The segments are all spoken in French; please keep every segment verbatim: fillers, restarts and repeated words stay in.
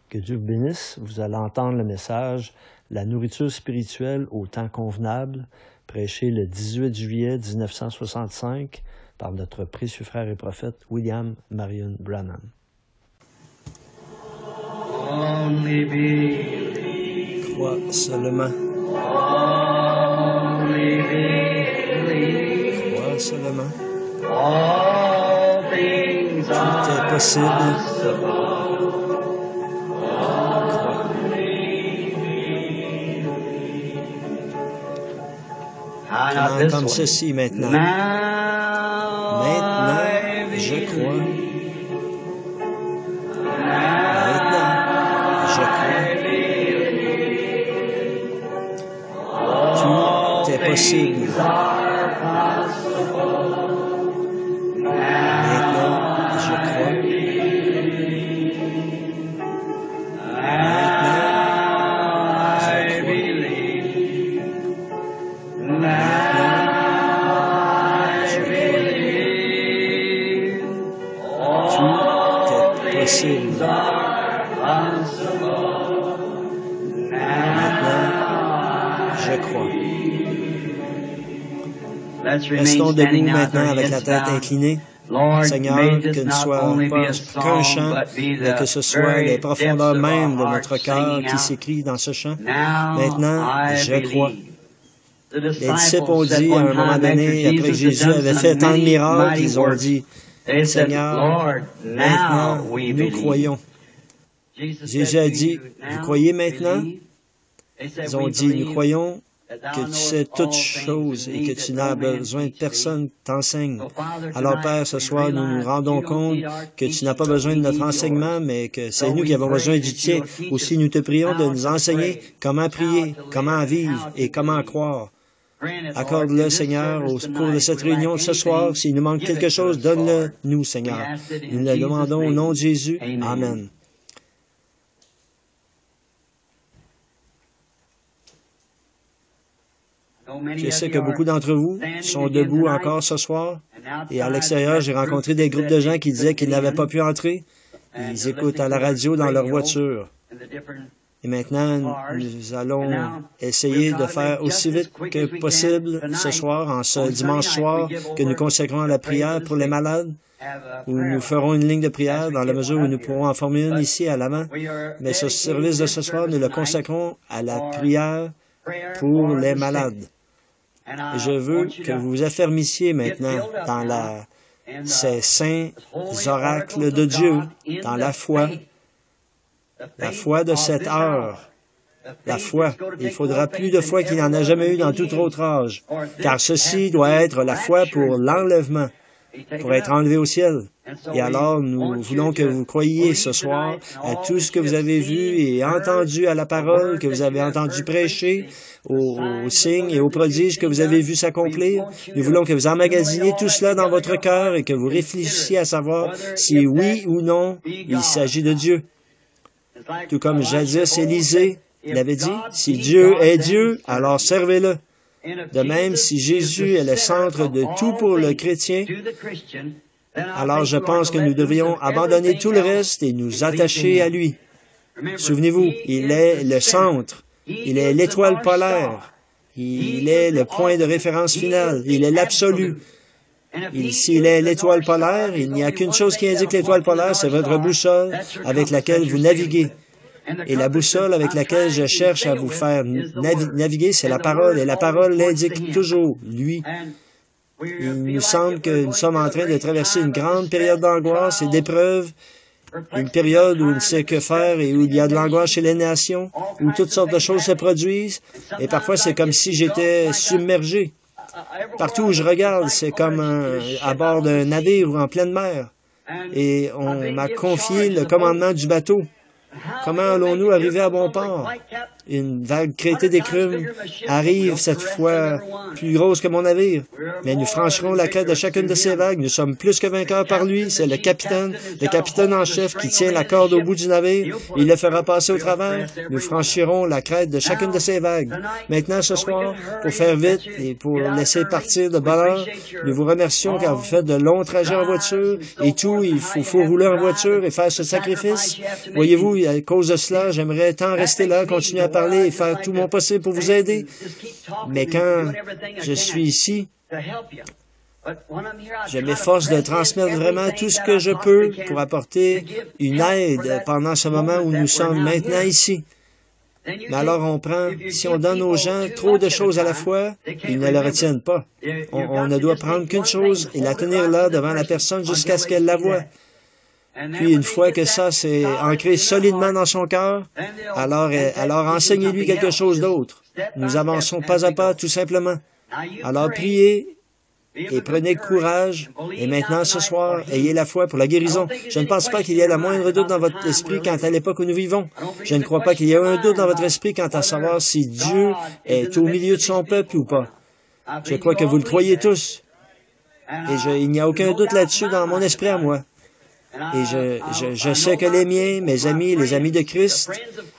Que Dieu vous bénisse. Vous allez entendre le message « La nourriture spirituelle au temps convenable », prêché le dix-huit juillet mille neuf cent soixante-cinq par notre précieux frère et prophète William Marion Branham. Crois seulement. Crois seulement. Tout est possible. Comment, comme ceci maintenant. Maintenant, je crois. Maintenant, je crois. Tout est possible. Maintenant, je crois. Possible. Maintenant, je crois. Restons debout maintenant avec la tête inclinée. Seigneur, que ne soit pas qu'un chant, mais que ce soit les profondeurs mêmes de notre cœur qui s'écrit dans ce chant. Maintenant, je crois. Les disciples ont dit à un moment donné, après que Jésus avait fait tant de miracles, ils ont dit, Seigneur, maintenant, nous croyons. Jésus a dit, vous croyez maintenant? Ils ont dit, nous croyons que tu sais toutes choses et que tu n'as besoin de personne t'enseigne. Alors, Père, ce soir, nous nous rendons compte que tu n'as pas besoin de notre enseignement, mais que c'est nous qui avons besoin du tien. Aussi, nous te prions de nous enseigner comment prier, comment vivre et comment croire. Accorde-le, Seigneur, au cours de cette réunion de ce soir. S'il nous manque quelque chose, donne-le nous, Seigneur. Nous le demandons au nom de Jésus. Amen. Je sais que beaucoup d'entre vous sont debout encore ce soir. Et à l'extérieur, j'ai rencontré des groupes de gens qui disaient qu'ils n'avaient pas pu entrer. Ils écoutent à la radio dans leur voiture. Et maintenant, nous allons essayer de faire aussi vite que possible ce soir, en ce dimanche soir, que nous consacrons à la prière pour les malades, où nous ferons une ligne de prière dans la mesure où nous pourrons en former une ici à l'avant. Mais ce service de ce soir, nous le consacrons à la prière pour les malades. Et je veux que vous vous affermissiez maintenant dans la, ces saints oracles de Dieu, dans la foi, la foi de cette heure. La foi. Il faudra plus de foi qu'il n'y en a jamais eu dans tout autre âge, car ceci doit être la foi pour l'enlèvement, pour être enlevé au ciel. Et alors, nous voulons que vous croyiez ce soir à tout ce que vous avez vu et entendu à la parole, que vous avez entendu prêcher, aux, aux signes et aux prodiges que vous avez vu s'accomplir. Nous voulons que vous emmagasiniez tout cela dans votre cœur et que vous réfléchissiez à savoir si oui ou non il s'agit de Dieu. Tout comme jadis Élisée l'avait dit, si Dieu est Dieu, alors servez-le. De même, si Jésus est le centre de tout pour le chrétien, alors je pense que nous devrions abandonner tout le reste et nous attacher à lui. Souvenez-vous, il est le centre, il est l'étoile polaire, il est le point de référence final, il est l'absolu. S'il est l'étoile polaire, il n'y a qu'une chose qui indique l'étoile polaire, c'est votre boussole avec laquelle vous naviguez. Et la boussole avec laquelle je cherche à vous faire navi- naviguer, c'est la parole, et la parole l'indique toujours, lui. Il nous semble que nous sommes en train de traverser une grande période d'angoisse et d'épreuve, une période où on ne sait que faire et où il y a de l'angoisse chez les nations, où toutes sortes de choses se produisent, et parfois c'est comme si j'étais submergé. Partout où je regarde, c'est comme un, à bord d'un navire ou en pleine mer, et on m'a confié le commandement du bateau. Comment allons-nous arriver à bon port? Une vague crétée d'écume arrive, cette fois plus grosse que mon navire. Mais nous franchirons la crête de chacune de ces vagues. Nous sommes plus que vainqueurs par lui. C'est le capitaine, le capitaine en chef qui tient la corde au bout du navire. Il le fera passer au travers. Nous franchirons la crête de chacune de ces vagues. Maintenant, ce soir, pour faire vite et pour laisser partir de bonne heure, nous vous remercions car vous faites de longs trajets en voiture et tout. Il faut, faut rouler en voiture et faire ce sacrifice. Voyez-vous, à cause de cela, j'aimerais tant rester là, continuer à parler et faire tout mon possible pour vous aider. Mais quand je suis ici, je m'efforce de transmettre vraiment tout ce que je peux pour apporter une aide pendant ce moment où nous sommes maintenant ici. Mais alors on prend, si on donne aux gens trop de choses à la fois, ils ne le retiennent pas. On, on ne doit prendre qu'une chose et la tenir là devant la personne jusqu'à ce qu'elle la voie. Puis, une fois que ça s'est ancré solidement dans son cœur, alors, alors enseignez-lui quelque chose d'autre. Nous avançons pas à pas, tout simplement. Alors, priez et prenez courage. Et maintenant, ce soir, ayez la foi pour la guérison. Je ne pense pas qu'il y ait la moindre doute dans votre esprit quant à l'époque où nous vivons. Je ne crois pas qu'il y ait un doute dans votre esprit quant à savoir si Dieu est au milieu de son peuple ou pas. Je crois que vous le croyez tous. Et je, il n'y a aucun doute là-dessus dans mon esprit à moi. Et je, je, je sais que les miens, mes amis, les amis de Christ,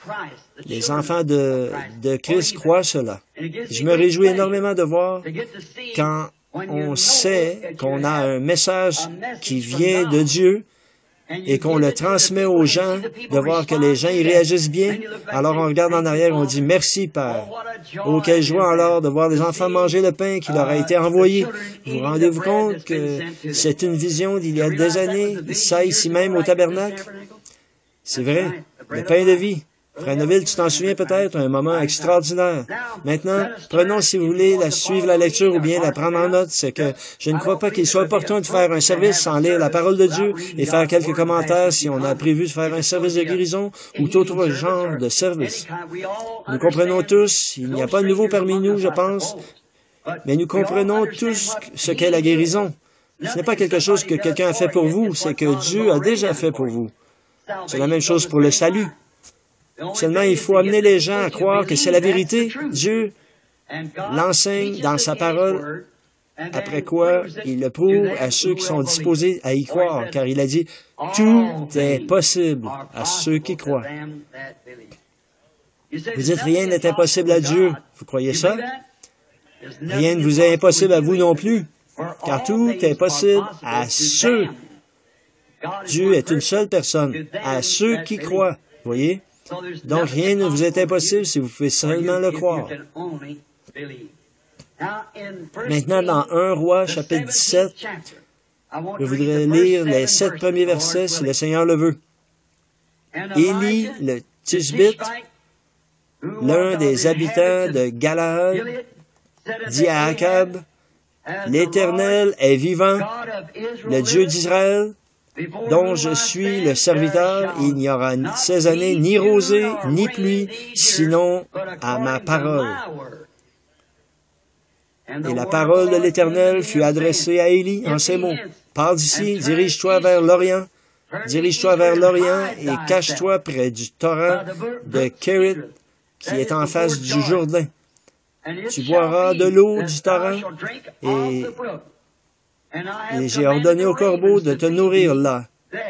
les enfants de, de Christ croient cela. Je me réjouis énormément de voir quand on sait qu'on a un message qui vient de Dieu et qu'on le transmet aux gens, de voir que les gens y réagissent bien. Alors on regarde en arrière et on dit « Merci, Père ». Oh, quelle joie alors de voir les enfants manger le pain qui leur a été envoyé. Vous rendez-vous compte que c'est une vision d'il y a des années, ça ici même au tabernacle? C'est vrai, le pain de vie. Frère Neville, tu t'en souviens peut-être, un moment extraordinaire. Maintenant, prenons, si vous voulez, la suivre la lecture ou bien la prendre en note. C'est que je ne crois pas qu'il soit opportun de faire un service sans lire la parole de Dieu et faire quelques commentaires si on a prévu de faire un service de guérison ou tout autre genre de service. Nous comprenons tous, il n'y a pas de nouveau parmi nous, je pense, mais nous comprenons tous ce qu'est la guérison. Ce n'est pas quelque chose que quelqu'un a fait pour vous, c'est que Dieu a déjà fait pour vous. C'est la même chose pour le salut. Seulement, il faut amener les gens à croire que c'est la vérité. Dieu l'enseigne dans sa parole, après quoi il le prouve à ceux qui sont disposés à y croire, car il a dit « Tout est possible à ceux qui croient ». Vous dites « Rien n'est impossible à Dieu ». Vous croyez ça? Rien ne vous est impossible à vous non plus, car tout est possible à ceux. Dieu est une seule personne, à ceux qui croient. Voyez? Donc, rien ne vous est impossible si vous pouvez seulement le croire. Maintenant, dans un Roi, chapitre dix-sept, je voudrais lire les sept premiers versets, si le Seigneur le veut. Élie, le Tishbite, l'un des habitants de Galaad, dit à Akab, « L'Éternel est vivant, le Dieu d'Israël, dont je suis le serviteur, il n'y aura ces années ni rosée, ni pluie, sinon à ma parole. » Et la parole de l'Éternel fut adressée à Élie en ces mots. « Pars d'ici, dirige-toi vers l'Orient, dirige-toi vers l'Orient et cache-toi près du torrent de Kérit, qui est en face du Jourdain. Tu boiras de l'eau du torrent et... Et j'ai ordonné au corbeau de te nourrir là. »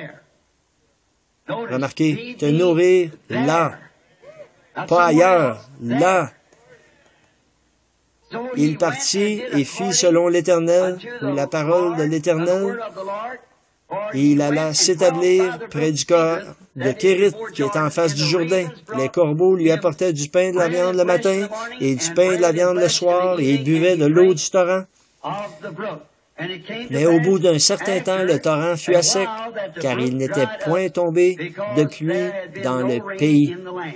Remarquez, te nourrir là. Pas ailleurs, là. Il partit et fit selon l'Éternel, ou la parole de l'Éternel, et il alla s'établir près du corps de Kérit, qui est en face du Jourdain. Les corbeaux lui apportaient du pain et de la viande le matin, et du pain et de la viande le soir, et il buvait de l'eau du torrent. Mais au bout d'un certain temps, le torrent fut à sec, car il n'était point tombé de pluie dans le pays.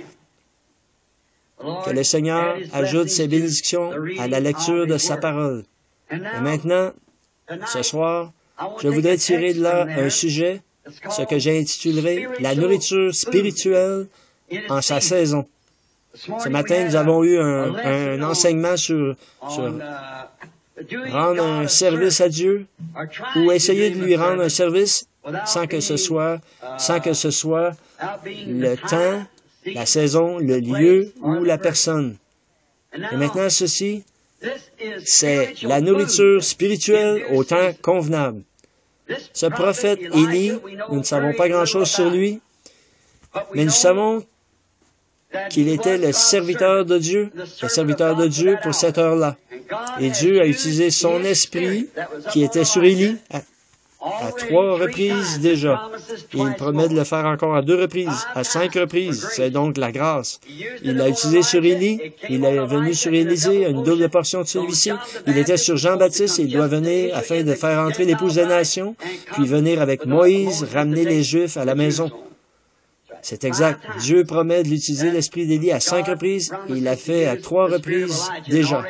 Que le Seigneur ajoute ses bénédictions à la lecture de sa parole. Et maintenant, ce soir, je voudrais tirer de là un sujet, ce que j'ai intitulé « La nourriture spirituelle en sa saison ». Ce matin, nous avons eu un, un enseignement sur, sur rendre un service à Dieu ou essayer de lui rendre un service sans que ce soit, sans que ce soit le temps la saison, le lieu ou la personne. Et maintenant, ceci, c'est la nourriture spirituelle au temps convenable. Ce prophète Élie, nous ne savons pas grand-chose sur lui, mais nous savons qu'il était le serviteur de Dieu, le serviteur de Dieu pour cette heure-là. Et Dieu a utilisé son esprit qui était sur Élie à, à trois reprises déjà. Et il promet de le faire encore à deux reprises, à cinq reprises. C'est donc la grâce. Il l'a utilisé sur Élie, il est venu sur Élisée, une double portion de celui-ci. Il était sur Jean-Baptiste et il doit venir afin de faire entrer l'épouse des nations, puis venir avec Moïse, ramener les Juifs à la maison. C'est exact. Dieu promet de l'utiliser l'esprit d'Élie à cinq reprises et il l'a fait à trois reprises déjà.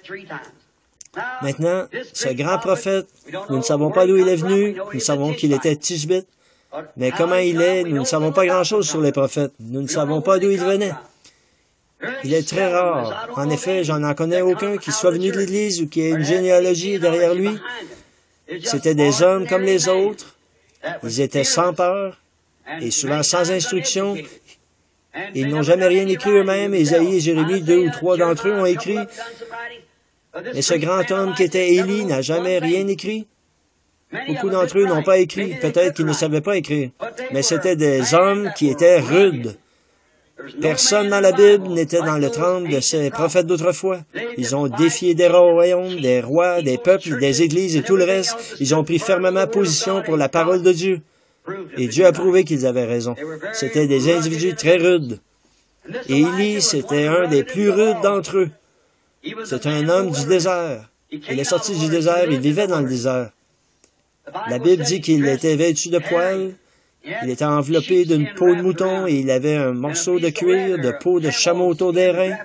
Maintenant, ce grand prophète, nous ne savons pas d'où il est venu, nous savons qu'il était Tishbite, mais comment il est, nous ne savons pas grand-chose sur les prophètes. Nous ne savons pas d'où il venait. Il est très rare. En effet, j'en en connais aucun qui soit venu de l'Église ou qui ait une généalogie derrière lui. C'était des hommes comme les autres. Ils étaient sans peur et souvent sans instruction. Ils n'ont jamais rien écrit eux-mêmes. Isaïe et Jérémie, deux ou trois d'entre eux ont écrit. Mais ce grand homme qui était Élie n'a jamais rien écrit. Beaucoup d'entre eux n'ont pas écrit. Peut-être qu'ils ne savaient pas écrire. Mais c'étaient des hommes qui étaient rudes. Personne dans la Bible n'était dans le trempe de ces prophètes d'autrefois. Ils ont défié des royaumes, des rois, des peuples, des églises et tout le reste. Ils ont pris fermement position pour la parole de Dieu. Et Dieu a prouvé qu'ils avaient raison. C'étaient des individus très rudes. Et Élie, c'était un des plus rudes d'entre eux. C'est un homme du désert. Il est sorti du désert, il vivait dans le désert. La Bible dit qu'il était vêtu de poils, il était enveloppé d'une peau de mouton et il avait un morceau de cuir, de peau de chameau autour des reins.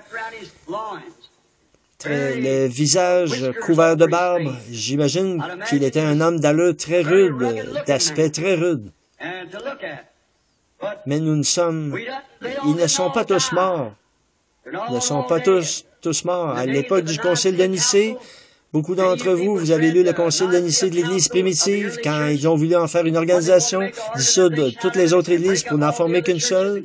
Très, le visage couvert de barbe. J'imagine qu'il était un homme d'allure très rude, d'aspect très rude. Mais nous ne sommes... Ils ne sont pas tous morts. Ils ne sont pas tous, tous morts. À l'époque du Concile de Nicée, beaucoup d'entre vous, vous avez lu le Concile de Nicée de l'Église primitive, quand ils ont voulu en faire une organisation, dissoudre toutes les autres églises pour n'en former qu'une seule.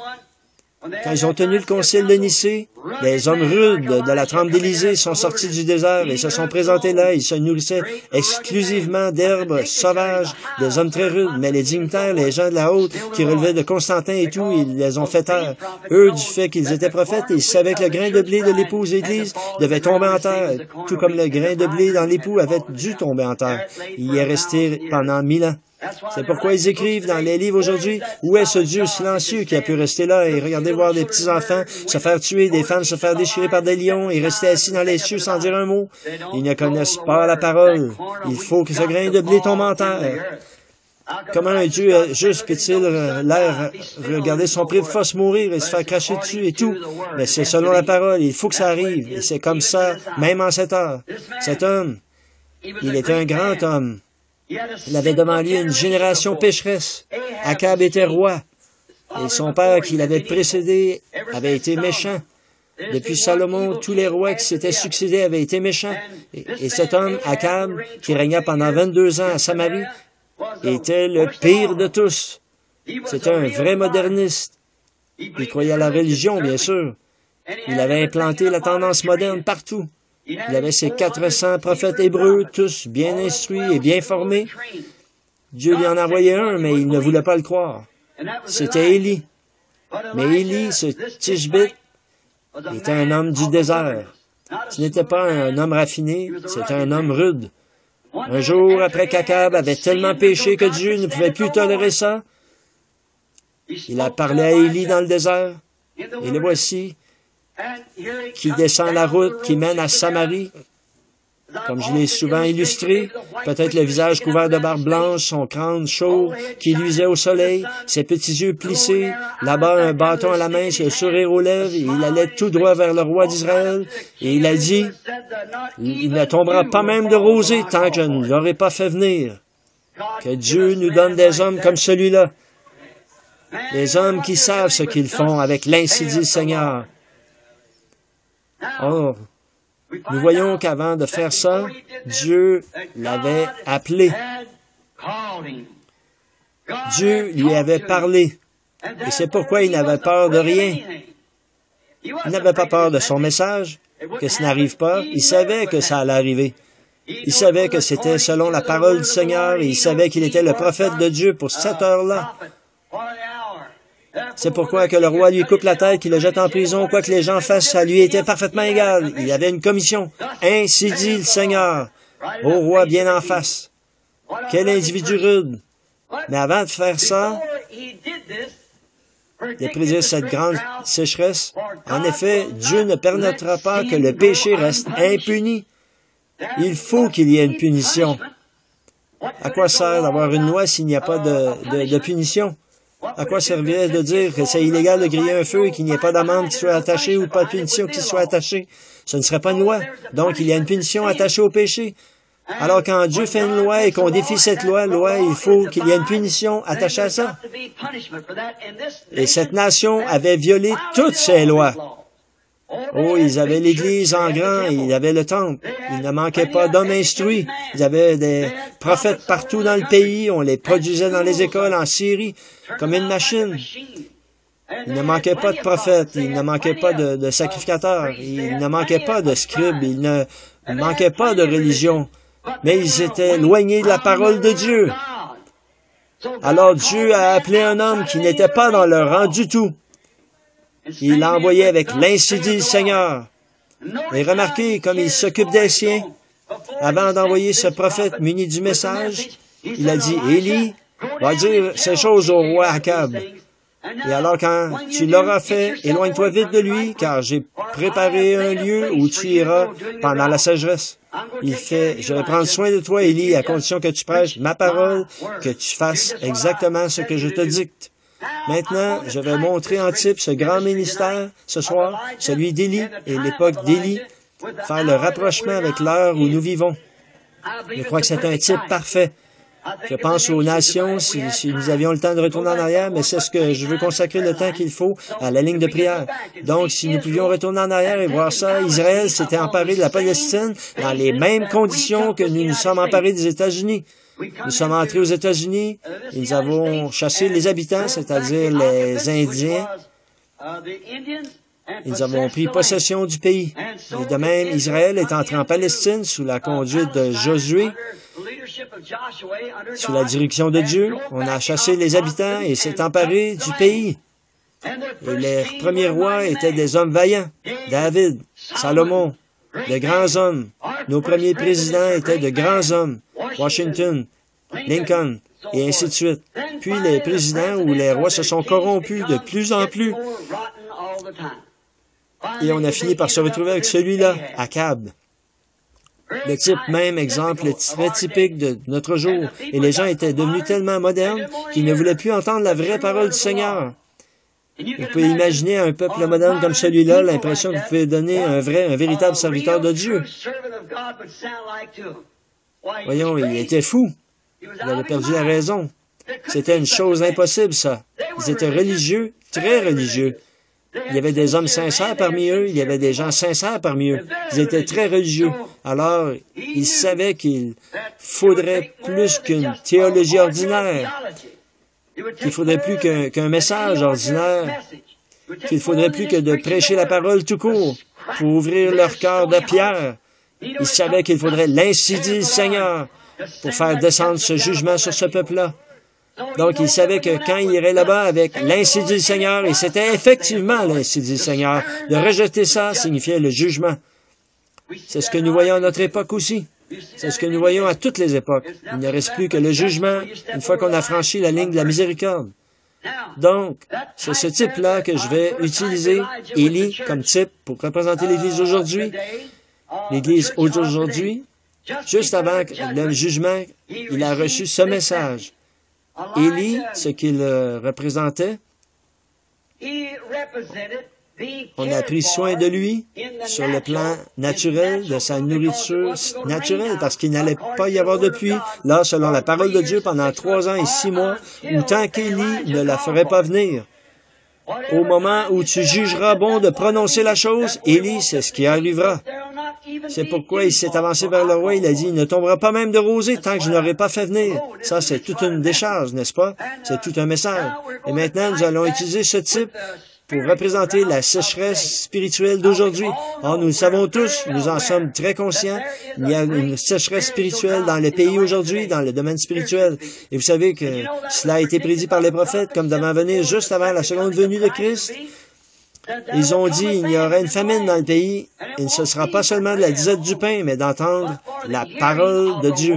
Quand ils ont tenu le Concile de Nicée, les hommes rudes de la trempe d'Élysée sont sortis du désert et se sont présentés là. Ils se nourrissaient exclusivement d'herbes sauvages, des hommes très rudes. Mais les dignitaires, les gens de la haute, qui relevaient de Constantin et tout, ils les ont fait taire. Eux, du fait qu'ils étaient prophètes, ils savaient que le grain de blé de l'épouse Église devait tomber en terre, tout comme le grain de blé dans l'époux avait dû tomber en terre. Il y est resté pendant mille ans. C'est pourquoi ils écrivent dans les livres aujourd'hui, où est ce Dieu silencieux qui a pu rester là et regarder voir des petits-enfants se faire tuer, des femmes se faire déchirer par des lions et rester assis dans les cieux sans dire un mot? Ils ne connaissent pas la parole. Il faut que ce grain de blé tombe en terre. Comment un Dieu juste peut-il l'air regarder son prépuce mourir et se faire cracher dessus et tout? Mais c'est selon la parole. Il faut que ça arrive. Et c'est comme ça, même en cette heure. Cet homme, il était un grand homme. Il avait devant lui une génération pécheresse. Akab était roi. Et son père qui l'avait précédé avait été méchant. Depuis Salomon, tous les rois qui s'étaient succédés avaient été méchants. Et, et cet homme, Akab, qui régna pendant vingt-deux ans à Samarie, était le pire de tous. C'était un vrai moderniste. Il croyait à la religion, bien sûr. Il avait implanté la tendance moderne partout. Il avait ses quatre cents prophètes hébreux, tous bien instruits et bien formés. Dieu lui en envoyait un, mais il ne voulait pas le croire. C'était Élie. Mais Élie, ce Tishbite, était un homme du désert. Ce n'était pas un homme raffiné, c'était un homme rude. Un jour, après qu'Akab avait tellement péché que Dieu ne pouvait plus tolérer ça, il a parlé à Élie dans le désert, et le voici, qui descend la route qui mène à Samarie, comme je l'ai souvent illustré, peut-être le visage couvert de barbe blanche, son crâne chaud, qui luisait au soleil, ses petits yeux plissés, là-bas un bâton à la main, le sourire aux lèvres, et il allait tout droit vers le roi d'Israël, et il a dit, « Il ne tombera pas même de rosée tant que je ne l'aurai pas fait venir. » Que Dieu nous donne des hommes comme celui-là, des hommes qui savent ce qu'ils font avec l'insidie Seigneur. Or, nous voyons qu'avant de faire ça, Dieu l'avait appelé. Dieu lui avait parlé. Et c'est pourquoi il n'avait peur de rien. Il n'avait pas peur de son message, que ça n'arrive pas. Il savait que ça allait arriver. Il savait que c'était selon la parole du Seigneur et il savait qu'il était le prophète de Dieu pour cette heure-là. C'est pourquoi que le roi lui coupe la tête, qu'il le jette en prison, quoi que les gens fassent, ça lui était parfaitement égal. Il avait une commission. Ainsi dit le Seigneur, au roi bien en face. Quel individu rude. Mais avant de faire ça, de prédire cette grande sécheresse, en effet, Dieu ne permettra pas que le péché reste impuni. Il faut qu'il y ait une punition. À quoi sert d'avoir une loi s'il n'y a pas de, de, de punition? À quoi servirait de dire que c'est illégal de griller un feu et qu'il n'y ait pas d'amende qui soit attachée ou pas de punition qui soit attachée? Ce ne serait pas une loi. Donc, il y a une punition attachée au péché. Alors, quand Dieu fait une loi et qu'on défie cette loi, loi, il faut qu'il y ait une punition attachée à ça. Et cette nation avait violé toutes ces lois. Oh, ils avaient l'Église en grand, ils avaient le temple. Il ne manquait pas d'hommes instruits. Ils avaient des prophètes partout dans le pays. On les produisait dans les écoles en Syrie, comme une machine. Il ne manquait pas de prophètes, il ne manquait pas de, de sacrificateurs, il ne manquait pas de scribes, il ne manquait pas de religion. Mais ils étaient éloignés de la parole de Dieu. Alors Dieu a appelé un homme qui n'était pas dans leur rang du tout. Il l'a envoyé avec l'ainsi dit le Seigneur. Et remarquez comme il s'occupe des siens. Avant d'envoyer ce prophète muni du message, il a dit, Élie va dire ces choses au roi Akab. Et alors quand tu l'auras fait, éloigne-toi vite de lui, car j'ai préparé un lieu où tu iras pendant la sécheresse. Il fait, je vais prendre soin de toi, Élie, à condition que tu prêches ma parole, que tu fasses exactement ce que je te dicte. Maintenant, je vais montrer en type ce grand ministère ce soir, celui d'Élie et l'époque d'Élie, faire le rapprochement avec l'heure où nous vivons. Je crois que c'est un type parfait. Je pense aux nations, si, si nous avions le temps de retourner en arrière, mais c'est ce que je veux consacrer le temps qu'il faut à la ligne de prière. Donc, si nous pouvions retourner en arrière et voir ça, Israël s'était emparé de la Palestine dans les mêmes conditions que nous nous sommes emparés des États-Unis. Nous sommes entrés aux États-Unis, et nous avons chassé les habitants, c'est-à-dire les Indiens, et nous avons pris possession du pays. Et de même, Israël est entré en Palestine sous la conduite de Josué, sous la direction de Dieu. On a chassé les habitants et s'est emparé du pays. Et les premiers rois étaient des hommes vaillants. David, Salomon, de grands hommes. Nos premiers présidents étaient de grands hommes. Washington, Lincoln, et ainsi de suite. Puis les présidents ou les rois se sont corrompus de plus en plus. Et on a fini par se retrouver avec celui-là, Akab. Le type même exemple très typique de notre jour. Et les gens étaient devenus tellement modernes qu'ils ne voulaient plus entendre la vraie parole du Seigneur. Vous pouvez imaginer un peuple moderne comme celui-là, l'impression que vous pouvez donner un vrai, un véritable serviteur de Dieu. Voyons, il était fou. Il avait perdu la raison. C'était une chose impossible, ça. Ils étaient religieux, très religieux. Il y avait des hommes sincères parmi eux, il y avait des gens sincères parmi eux. Ils étaient très religieux. Alors, ils savaient qu'il faudrait plus qu'une théologie ordinaire, qu'il faudrait plus qu'un qu'un message ordinaire, qu'il faudrait plus que de prêcher la parole tout court pour ouvrir leur cœur de pierre. Ils savaient qu'il faudrait l'ainsi dit le Seigneur pour faire descendre ce jugement sur ce peuple-là. Donc, il savait que quand il irait là-bas avec l'ainsi dit le Seigneur, et c'était effectivement l'ainsi dit le Seigneur, de rejeter ça signifiait le jugement. C'est ce que nous voyons à notre époque aussi. C'est ce que nous voyons à toutes les époques. Il ne reste plus que le jugement une fois qu'on a franchi la ligne de la miséricorde. Donc, c'est ce type-là que je vais utiliser, Élie, comme type pour représenter l'Église aujourd'hui. L'Église aujourd'hui, juste avant le jugement, il a reçu ce message. Élie, ce qu'il représentait, on a pris soin de lui sur le plan naturel, de sa nourriture naturelle, parce qu'il n'allait pas y avoir de pluie, là, selon la parole de Dieu, pendant trois ans et six mois, ou tant qu'Élie ne la ferait pas venir. Au moment où tu jugeras bon de prononcer la chose, Élie, c'est ce qui arrivera. C'est pourquoi il s'est avancé vers le roi. Il a dit, il ne tombera pas même de rosée tant que je n'aurai pas fait venir. Ça, c'est toute une décharge, n'est-ce pas? C'est tout un message. Et maintenant, nous allons utiliser ce type pour représenter la sécheresse spirituelle d'aujourd'hui. Or, nous le savons tous, nous en sommes très conscients. Il y a une sécheresse spirituelle dans le pays aujourd'hui, dans le domaine spirituel. Et vous savez que cela a été prédit par les prophètes comme devant venir juste avant la seconde venue de Christ. Ils ont dit, il y aura une famine dans le pays, et ce ne sera pas seulement de la disette du pain, mais d'entendre la parole de Dieu.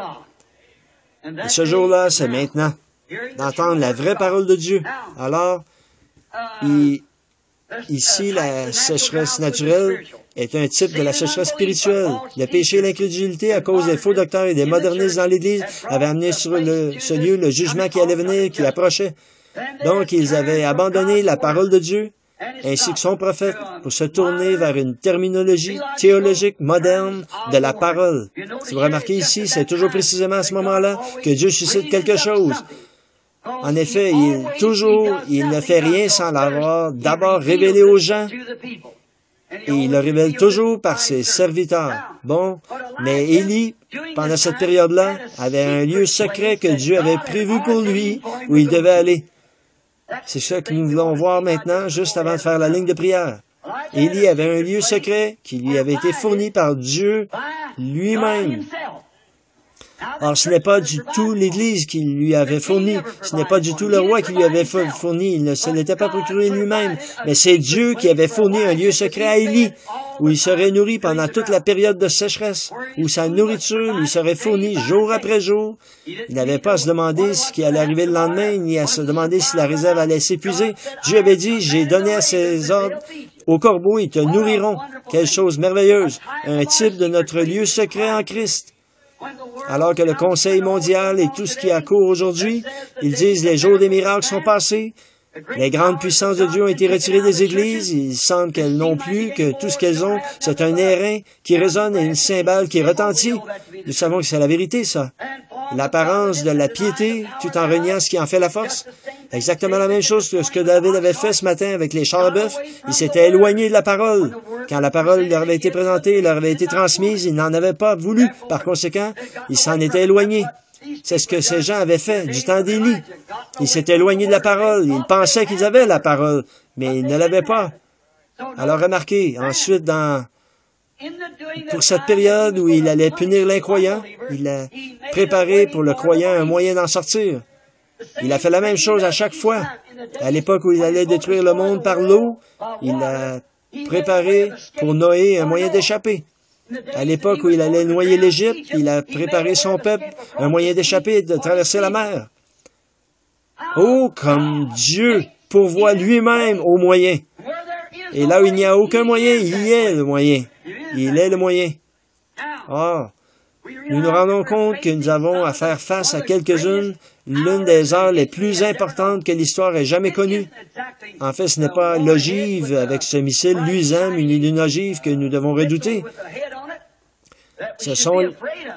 Et ce jour-là, c'est maintenant, d'entendre la vraie parole de Dieu. Alors, il, ici, la sécheresse naturelle est un type de la sécheresse spirituelle. Le péché et l'incrédulité, à cause des faux docteurs et des modernistes dans l'Église, avaient amené sur le, ce lieu le jugement qui allait venir, qui approchait. Donc, ils avaient abandonné la parole de Dieu, ainsi que son prophète, pour se tourner vers une terminologie théologique moderne de la parole. Si vous remarquez ici, c'est toujours précisément à ce moment-là que Dieu suscite quelque chose. En effet, il, toujours, il ne fait rien sans l'avoir d'abord révélé aux gens, et il le révèle toujours par ses serviteurs. Bon, mais Élie, pendant cette période-là, avait un lieu secret que Dieu avait prévu pour lui, où il devait aller. C'est ça que nous voulons voir maintenant, juste avant de faire la ligne de prière. Élie avait un lieu secret qui lui avait été fourni par Dieu lui-même. Or, ce n'est pas du tout l'Église qui lui avait fourni, ce n'est pas du tout le roi qui lui avait fourni, il ne se l'était pas procuré lui-même, mais c'est Dieu qui avait fourni un lieu secret à Élie, où il serait nourri pendant toute la période de sécheresse, où sa nourriture lui serait fournie jour après jour. Il n'avait pas à se demander ce qui allait arriver le lendemain, ni à se demander si la réserve allait s'épuiser. Dieu avait dit, j'ai donné à ses ordres aux corbeaux, ils te nourriront. Quelle chose merveilleuse, un type de notre lieu secret en Christ. Alors que le Conseil mondial et tout ce qui a cours aujourd'hui, ils disent les jours des miracles sont passés, les grandes puissances de Dieu ont été retirées des églises, il semble qu'elles n'ont plus, que tout ce qu'elles ont, c'est un airain qui résonne et une cymbale qui retentit. Nous savons que c'est la vérité, ça. L'apparence de la piété, tout en reniant ce qui en fait la force. Exactement la même chose que ce que David avait fait ce matin avec les chars de bœuf. Il s'était éloigné de la parole. Quand la parole leur avait été présentée, leur avait été transmise, ils n'en avaient pas voulu. Par conséquent, ils s'en étaient éloignés. C'est ce que ces gens avaient fait du temps d'Élie. Ils s'étaient éloignés de la parole. Ils pensaient qu'ils avaient la parole, mais ils ne l'avaient pas. Alors remarquez, ensuite, dans pour cette période où il allait punir l'incroyant, il a préparé pour le croyant un moyen d'en sortir. Il a fait la même chose à chaque fois. À l'époque où il allait détruire le monde par l'eau, il a préparé pour Noé un moyen d'échapper. À l'époque où il allait noyer l'Égypte, il a préparé son peuple un moyen d'échapper, de traverser la mer. Oh, comme Dieu pourvoit lui-même au moyen. Et là où il n'y a aucun moyen, il y est le moyen. Il est le moyen. Or, nous nous rendons compte que nous avons à faire face à quelques-unes, l'une des heures les plus importantes que l'histoire ait jamais connues. En fait, ce n'est pas l'ogive avec ce missile luisant muni d'une ogive que nous devons redouter. Ce sont,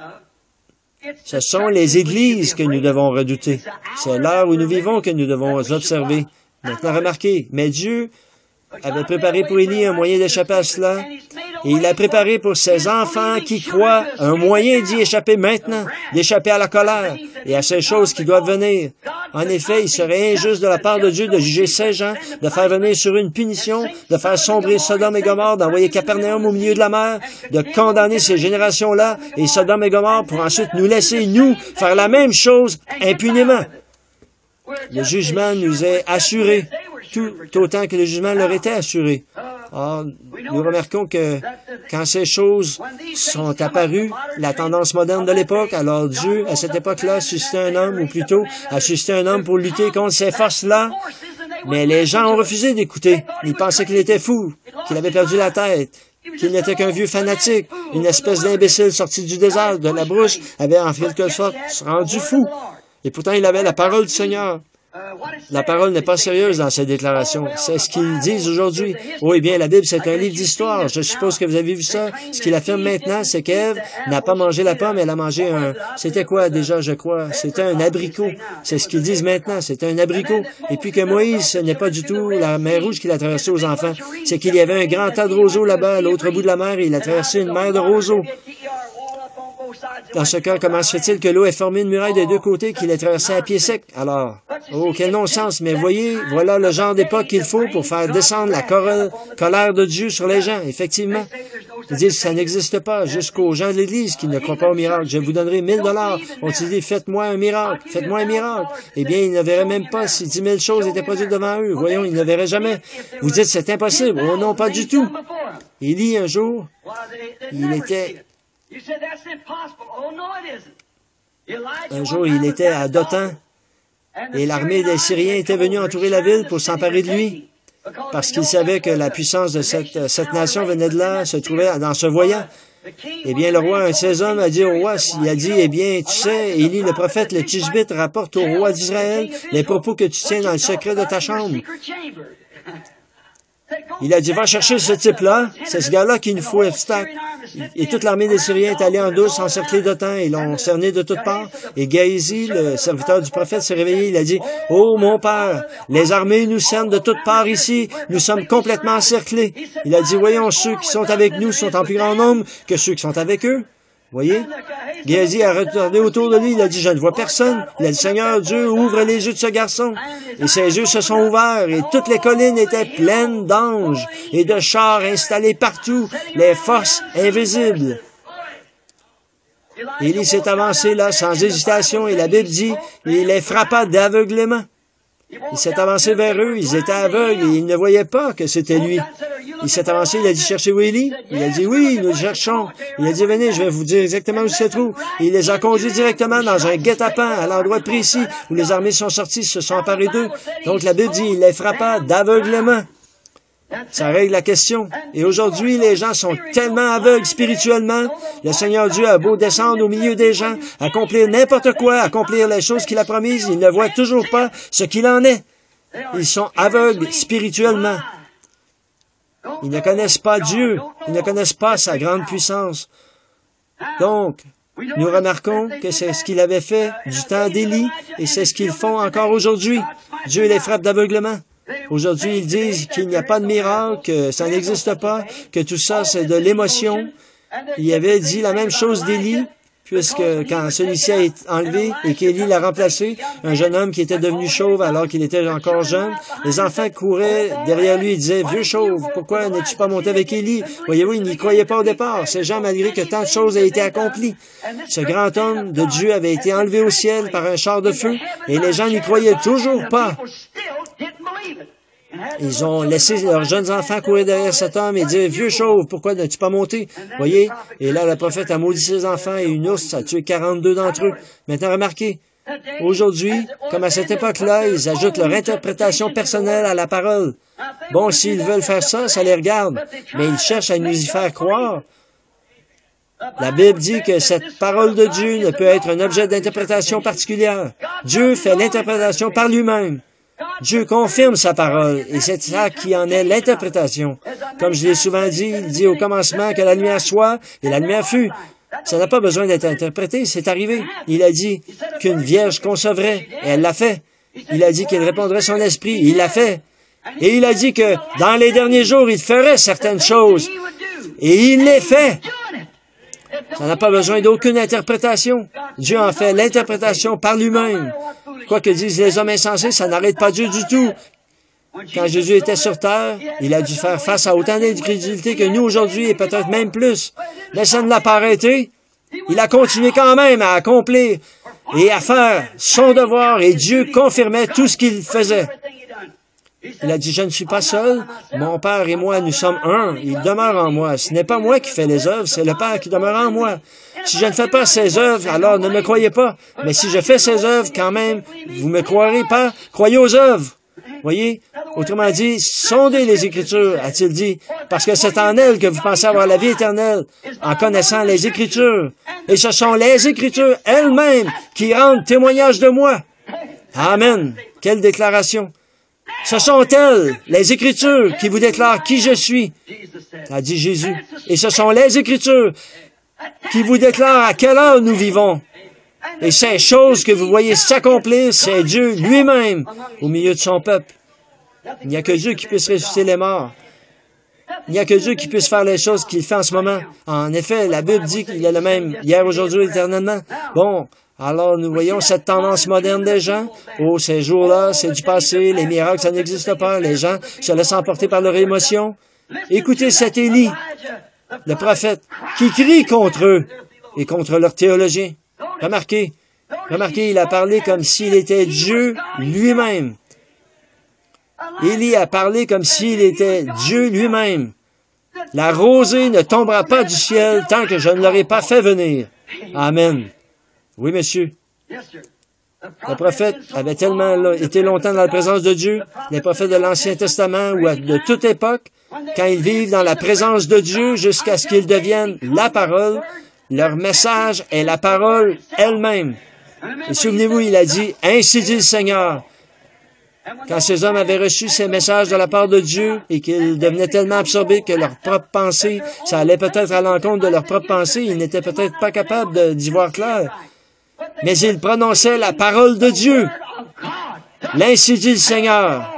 ce sont les églises que nous devons redouter. C'est l'heure où nous vivons que nous devons observer. Maintenant, remarquez, mais Dieu avait préparé pour Élie un moyen d'échapper à cela, et il a préparé pour ses enfants qui croient un moyen d'y échapper maintenant, d'échapper à la colère et à ces choses qui doivent venir. En effet, il serait injuste de la part de Dieu de juger ces gens, de faire venir sur une punition, de faire sombrer Sodome et Gomorrhe, d'envoyer Capernaum au milieu de la mer, de condamner ces générations-là et Sodome et Gomorrhe pour ensuite nous laisser, nous, faire la même chose impunément. Le jugement nous est assuré, tout autant que le jugement leur était assuré. Or, nous remarquons que quand ces choses sont apparues, la tendance moderne de l'époque, alors Dieu, à cette époque-là, suscitait un homme, ou plutôt, a suscité un homme pour lutter contre ces forces-là, mais les gens ont refusé d'écouter. Ils pensaient qu'il était fou, qu'il avait perdu la tête, qu'il n'était qu'un vieux fanatique, une espèce d'imbécile sorti du désert, de la brousse, avait en quelque sorte rendu fou. Et pourtant, il avait la parole du Seigneur. La parole n'est pas sérieuse dans ces déclarations. C'est ce qu'ils disent aujourd'hui. Oui, bien, la Bible, c'est un livre d'histoire. Je suppose que vous avez vu ça. Ce qu'il affirme maintenant, c'est qu'Ève n'a pas mangé la pomme, elle a mangé un... C'était quoi déjà, je crois? C'était un abricot. C'est ce qu'ils disent maintenant. C'était un abricot. Et puis que Moïse, ce n'est pas du tout la mer Rouge qu'il a traversée aux enfants. C'est qu'il y avait un grand tas de roseaux là-bas, à l'autre bout de la mer, et il a traversé une mer de roseaux. Dans ce cas, comment se fait-il que l'eau ait formé une muraille des deux côtés qu'il ait traversée à pied sec? Alors, oh, quel non-sens, mais voyez, voilà le genre d'époque qu'il faut pour faire descendre la colère de Dieu sur les gens, effectivement. Ils disent que ça n'existe pas, jusqu'aux gens de l'Église qui ne croient pas au miracle. Je vous donnerai mille dollars. On-ils dit, faites-moi un miracle, faites-moi un miracle. Eh bien, ils ne verraient même pas si dix mille choses étaient produites devant eux. Voyons, ils ne verraient jamais. Vous dites, c'est impossible. Oh non, pas du tout. Élie, un jour, il était... Un jour, il était à Dothan, et l'armée des Syriens était venue entourer la ville pour s'emparer de lui, parce qu'il savait que la puissance de cette, cette nation venait de là, se trouvait dans ce voyant. Eh bien, le roi, un de ses hommes, a dit au roi, il a dit, eh bien, tu sais, Élie le prophète, le Tishbite, rapporte au roi d'Israël les propos que tu tiens dans le secret de ta chambre. Il a dit, va chercher ce type-là, c'est ce gars-là qui nous faut obstacle. Et toute l'armée des Syriens est allée en douce, encerclée d'Othan, et l'ont cerné de toutes parts. Et Géasi, le serviteur du prophète, s'est réveillé, il a dit, oh, mon père, les armées nous cernent de toutes parts ici, nous sommes complètement encerclés. Il a dit, voyons, ceux qui sont avec nous sont en plus grand nombre que ceux qui sont avec eux. Voyez? Géasi a regardé autour de lui, il a dit, je ne vois personne. Il a dit, Seigneur Dieu, ouvre les yeux de ce garçon. Et ses yeux se sont ouverts, et toutes les collines étaient pleines d'anges et de chars installés partout, les forces invisibles. Élie s'est avancé là, sans hésitation, et la Bible dit, il les frappa d'aveuglement. Il s'est avancé vers eux, ils étaient aveugles, et ils ne voyaient pas que c'était lui. Il s'est avancé, il a dit, cherchez-vous Élie? Il a dit, oui, nous le cherchons. Il a dit, venez, je vais vous dire exactement où il se trouve. Et il les a conduits directement dans un guet-apens, à l'endroit précis où les armées sont sorties, se sont emparées d'eux. Donc la Bible dit, il les frappa d'aveuglement. Ça règle la question. Et aujourd'hui, les gens sont tellement aveugles spirituellement. Le Seigneur Dieu a beau descendre au milieu des gens, accomplir n'importe quoi, accomplir les choses qu'il a promises, ils ne voient toujours pas ce qu'il en est. Ils sont aveugles spirituellement. Ils ne connaissent pas Dieu. Ils ne connaissent pas sa grande puissance. Donc, nous remarquons que c'est ce qu'il avait fait du temps d'Élie et c'est ce qu'ils font encore aujourd'hui. Dieu les frappe d'aveuglement. Aujourd'hui, ils disent qu'il n'y a pas de miracle, que ça n'existe pas, que tout ça, c'est de l'émotion. Il avait dit la même chose d'Élie, puisque quand celui-ci a été enlevé et qu'Élie l'a remplacé, un jeune homme qui était devenu chauve alors qu'il était encore jeune, les enfants couraient derrière lui et disaient, « Vieux chauve, pourquoi n'es-tu pas monté avec Élie? » Voyez-vous, ils n'y croyaient pas au départ. Ces gens, malgré que tant de choses aient été accomplies. Ce grand homme de Dieu avait été enlevé au ciel par un char de feu et les gens n'y croyaient toujours pas. Ils ont laissé leurs jeunes enfants courir derrière cet homme et dire, « Vieux chauve, pourquoi n'as-tu pas monté? » Voyez, et là, le prophète a maudit ses enfants et une ours a tué quarante-deux d'entre eux. Maintenant, remarquez, aujourd'hui, comme à cette époque-là, ils ajoutent leur interprétation personnelle à la parole. Bon, s'ils veulent faire ça, ça les regarde, mais ils cherchent à nous y faire croire. La Bible dit que cette parole de Dieu ne peut être un objet d'interprétation particulière. Dieu fait l'interprétation par lui-même. Dieu confirme sa parole, et c'est ça qui en est l'interprétation. Comme je l'ai souvent dit, il dit au commencement que la lumière soit, et la lumière fut. Ça n'a pas besoin d'être interprété, c'est arrivé. Il a dit qu'une vierge concevrait, et elle l'a fait. Il a dit qu'il répondrait son esprit, il l'a fait. Et il a dit que dans les derniers jours, il ferait certaines choses, et il les fait. Ça n'a pas besoin d'aucune interprétation. Dieu en fait l'interprétation par lui-même. Quoi que disent les hommes insensés, ça n'arrête pas Dieu du tout. Quand Jésus était sur terre, il a dû faire face à autant d'incrédulité que nous aujourd'hui, et peut-être même plus. Mais ça ne l'a pas arrêté. Il a continué quand même à accomplir et à faire son devoir, et Dieu confirmait tout ce qu'il faisait. Il a dit, je ne suis pas seul, mon Père et moi, nous sommes un, il demeure en moi. Ce n'est pas moi qui fais les œuvres, c'est le Père qui demeure en moi. Si je ne fais pas ces œuvres, alors ne me croyez pas. Mais si je fais ces œuvres, quand même, vous me croirez pas. Croyez aux œuvres. Voyez? Autrement dit, sondez les Écritures, a-t-il dit, parce que c'est en elles que vous pensez avoir la vie éternelle, en connaissant les Écritures. Et ce sont les Écritures elles-mêmes qui rendent témoignage de moi. Amen. Quelle déclaration! Ce sont elles, les Écritures, qui vous déclarent qui je suis, a dit Jésus. Et ce sont les Écritures qui vous déclarent à quelle heure nous vivons. Et ces choses que vous voyez s'accomplir, c'est Dieu lui-même au milieu de son peuple. Il n'y a que Dieu qui puisse ressusciter les morts. Il n'y a que Dieu qui puisse faire les choses qu'il fait en ce moment. En effet, la Bible dit qu'il est le même hier, aujourd'hui, éternellement. Bon, alors nous voyons cette tendance moderne des gens. Oh, ces jours-là, c'est du passé, les miracles, ça n'existe pas. Les gens se laissent emporter par leur émotion. Écoutez cet Élie, le prophète, qui crie contre eux et contre leurs théologiens. Remarquez, remarquez, il a parlé comme s'il était Dieu lui-même. Élie a parlé comme s'il était Dieu lui-même. La rosée ne tombera pas du ciel tant que je ne l'aurai pas fait venir. Amen. Oui, monsieur. Le prophète avait tellement été longtemps dans la présence de Dieu, les prophètes de l'Ancien Testament ou de toute époque, quand ils vivent dans la présence de Dieu jusqu'à ce qu'ils deviennent la parole, leur message est la parole elle-même. Et souvenez-vous, il a dit, « Ainsi dit le Seigneur ». Quand ces hommes avaient reçu ces messages de la part de Dieu et qu'ils devenaient tellement absorbés que leurs propres pensées, ça allait peut-être à l'encontre de leurs propres pensées, ils n'étaient peut-être pas capables d'y voir clair. Mais ils prononçaient la parole de Dieu. L'ainsi dit le Seigneur.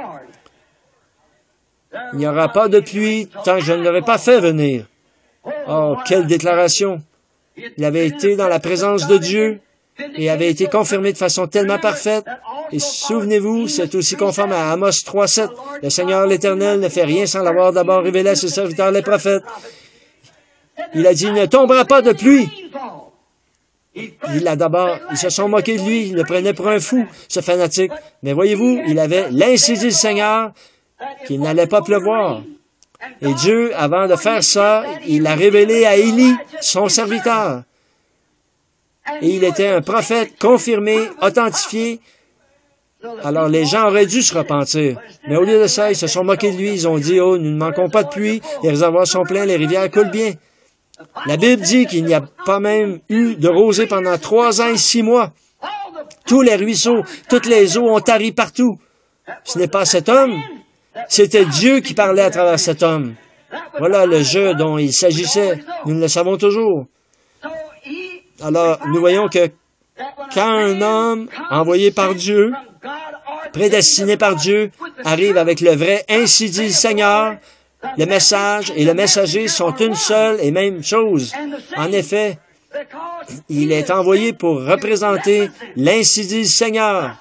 Il n'y aura pas de pluie tant que je ne l'aurai pas fait venir. Oh, quelle déclaration! Il avait été dans la présence de Dieu et avait été confirmé de façon tellement parfaite. Et souvenez-vous, c'est aussi conforme à Amos trois sept. Le Seigneur l'Éternel ne fait rien sans l'avoir d'abord révélé à ses serviteurs les prophètes. Il a dit, il ne tombera pas de pluie. Il a d'abord, ils se sont moqués de lui, ils le prenaient pour un fou, ce fanatique. Mais voyez-vous, il avait l'ainsi dit le Seigneur qu'il n'allait pas pleuvoir. Et Dieu, avant de faire ça, il a révélé à Élie, son serviteur. Et il était un prophète confirmé, authentifié. Alors les gens auraient dû se repentir. Mais au lieu de ça, ils se sont moqués de lui. Ils ont dit, oh, nous ne manquons pas de pluie, les réservoirs sont pleins, les rivières coulent bien. La Bible dit qu'il n'y a pas même eu de rosée pendant trois ans et six mois. Tous les ruisseaux, toutes les eaux ont tari partout. Ce n'est pas cet homme, c'était Dieu qui parlait à travers cet homme. Voilà le jeu dont il s'agissait. Nous le savons toujours. Alors, nous voyons que quand un homme envoyé par Dieu, prédestiné par Dieu, arrive avec le vrai « Ainsi dit le Seigneur », le message et le messager sont une seule et même chose. En effet, il est envoyé pour représenter l'Ainsi dit le Seigneur,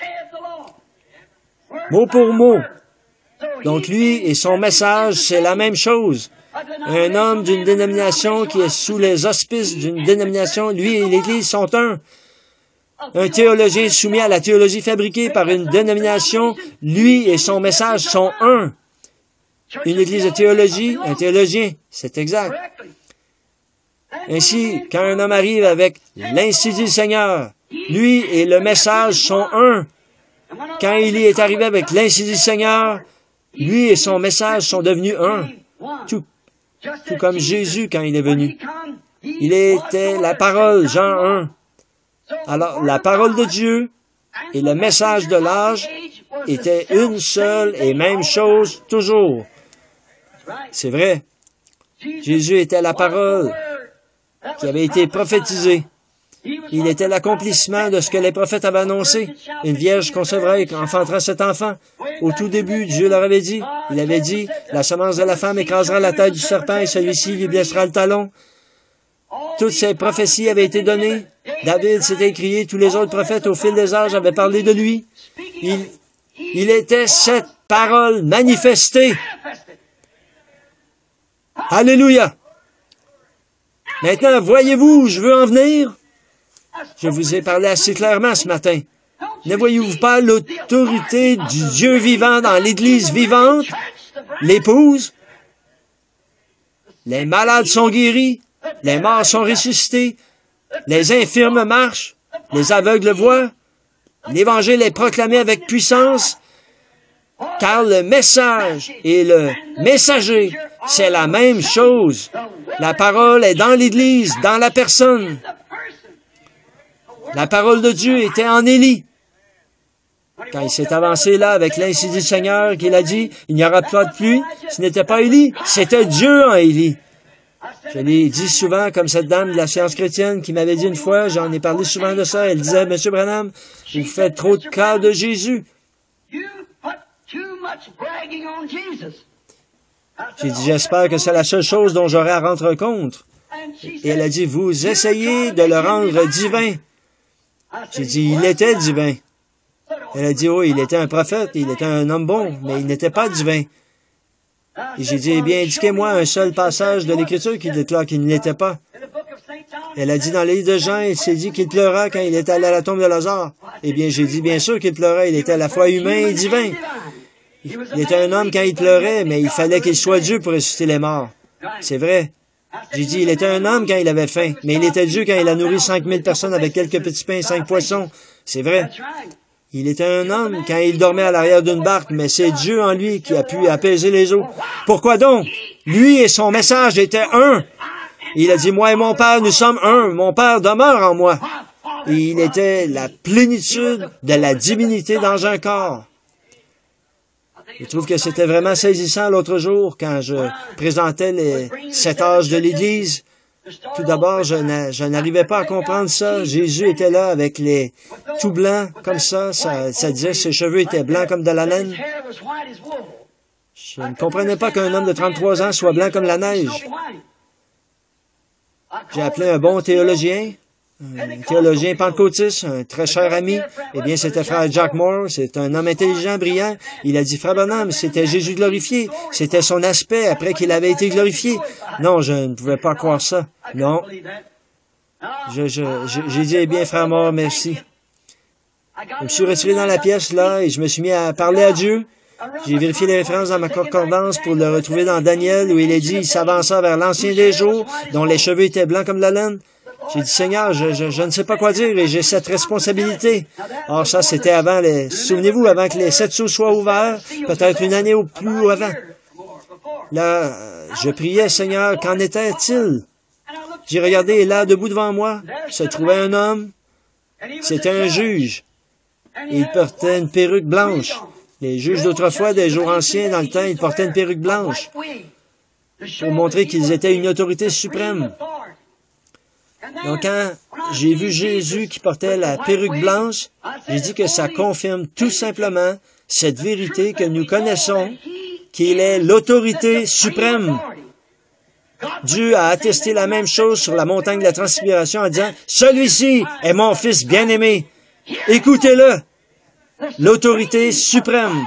mot pour mot. Donc lui et son message, c'est la même chose. Un homme d'une dénomination qui est sous les auspices d'une dénomination, lui et l'Église sont un. Un théologien soumis à la théologie fabriquée par une dénomination, lui et son message sont un. Une église de théologie, un théologien, c'est exact. Ainsi, quand un homme arrive avec l'ainsi dit le Seigneur, lui et le message sont un. Quand Élie est arrivé avec l'ainsi dit le Seigneur, lui et son message sont devenus un. Tout, tout comme Jésus quand il est venu. Il était la parole, Jean un. Alors, la parole de Dieu et le message de l'âge étaient une seule et même chose toujours. C'est vrai. Jésus était la parole qui avait été prophétisée. Il était l'accomplissement de ce que les prophètes avaient annoncé. Une vierge concevra et enfantera cet enfant. Au tout début, Dieu leur avait dit, il avait dit, la semence de la femme écrasera la tête du serpent et celui-ci lui blessera le talon. Toutes ces prophéties avaient été données. David s'était écrié, tous les autres prophètes au fil des âges avaient parlé de lui. Il, il était cette parole manifestée. Alléluia! Maintenant, voyez-vous où je veux en venir? Je vous ai parlé assez clairement ce matin. Ne voyez-vous pas l'autorité du Dieu vivant dans l'Église vivante? L'épouse? Les malades sont guéris, les morts sont ressuscités, les infirmes marchent, les aveugles voient, l'Évangile est proclamé avec puissance, car le message et le messager, c'est la même chose. La parole est dans l'Église, dans la personne. La parole de Dieu était en Élie. Quand il s'est avancé là avec l'incendie du Seigneur, qu'il a dit, il n'y aura pas de pluie, ce n'était pas Élie, c'était Dieu en Élie. Je l'ai dit souvent, comme cette dame de la science chrétienne qui m'avait dit une fois, j'en ai parlé souvent de ça, elle disait, Monsieur Branham, vous faites trop de cas de Jésus. J'ai dit, j'espère que c'est la seule chose dont j'aurai à rendre compte. Et elle a dit, vous essayez de le rendre divin. J'ai dit, il était divin. Elle a dit, oui, il était un prophète, il était un homme bon, mais il n'était pas divin. Et j'ai dit, eh bien, indiquez-moi un seul passage de l'Écriture qui déclare qu'il ne l'était pas. Elle a dit, dans le livre de Jean, il s'est dit qu'il pleura quand il était allé à la tombe de Lazare. Eh bien, j'ai dit, bien sûr qu'il pleurait, il était à la fois humain et divin. Il était un homme quand il pleurait, mais il fallait qu'il soit Dieu pour ressusciter les morts. C'est vrai. J'ai dit, il était un homme quand il avait faim, mais il était Dieu quand il a nourri cinq mille personnes avec quelques petits pains et cinq poissons. C'est vrai. Il était un homme quand il dormait à l'arrière d'une barque, mais c'est Dieu en lui qui a pu apaiser les eaux. Pourquoi donc? Lui et son message étaient un. Il a dit, moi et mon Père, nous sommes un. Mon Père demeure en moi. Et il était la plénitude de la divinité dans un corps. Je trouve que c'était vraiment saisissant l'autre jour quand je présentais les sept âges de l'Église. Tout d'abord, je n'arrivais pas à comprendre ça. Jésus était là avec les tout blancs, comme ça. Ça, ça disait que ses cheveux étaient blancs comme de la laine. Je ne comprenais pas qu'un homme de trente-trois ans soit blanc comme la neige. J'ai appelé un bon théologien, un théologien pentecôtiste, un très cher ami. Eh bien, c'était frère Jack Moore. C'est un homme intelligent, brillant. Il a dit, frère Branham, c'était Jésus glorifié. C'était son aspect après qu'il avait été glorifié. Non, je ne pouvais pas croire ça. Non. Je, je, je, j'ai dit, eh bien, frère Moore, merci. Je me suis retiré dans la pièce, là, et je me suis mis à parler à Dieu. J'ai vérifié les références dans ma concordance pour le retrouver dans Daniel, où il est dit, il s'avança vers l'ancien des jours, dont les cheveux étaient blancs comme la laine. J'ai dit, Seigneur, je, je, je ne sais pas quoi dire et j'ai cette responsabilité. Or, ça, c'était avant les... Souvenez-vous, avant que les sept sceaux soient ouverts, peut-être une année ou plus avant. Là, je priais, Seigneur, qu'en était-il? J'ai regardé et là, debout devant moi, se trouvait un homme. C'était un juge. Et il portait une perruque blanche. Les juges d'autrefois, des jours anciens, dans le temps, ils portaient une perruque blanche pour montrer qu'ils étaient une autorité suprême. Donc, quand j'ai vu Jésus qui portait la perruque blanche, j'ai dit que ça confirme tout simplement cette vérité que nous connaissons, qu'il est l'autorité suprême. Dieu a attesté la même chose sur la montagne de la Transfiguration en disant, « Celui-ci est mon Fils bien-aimé. Écoutez-le. » L'autorité suprême.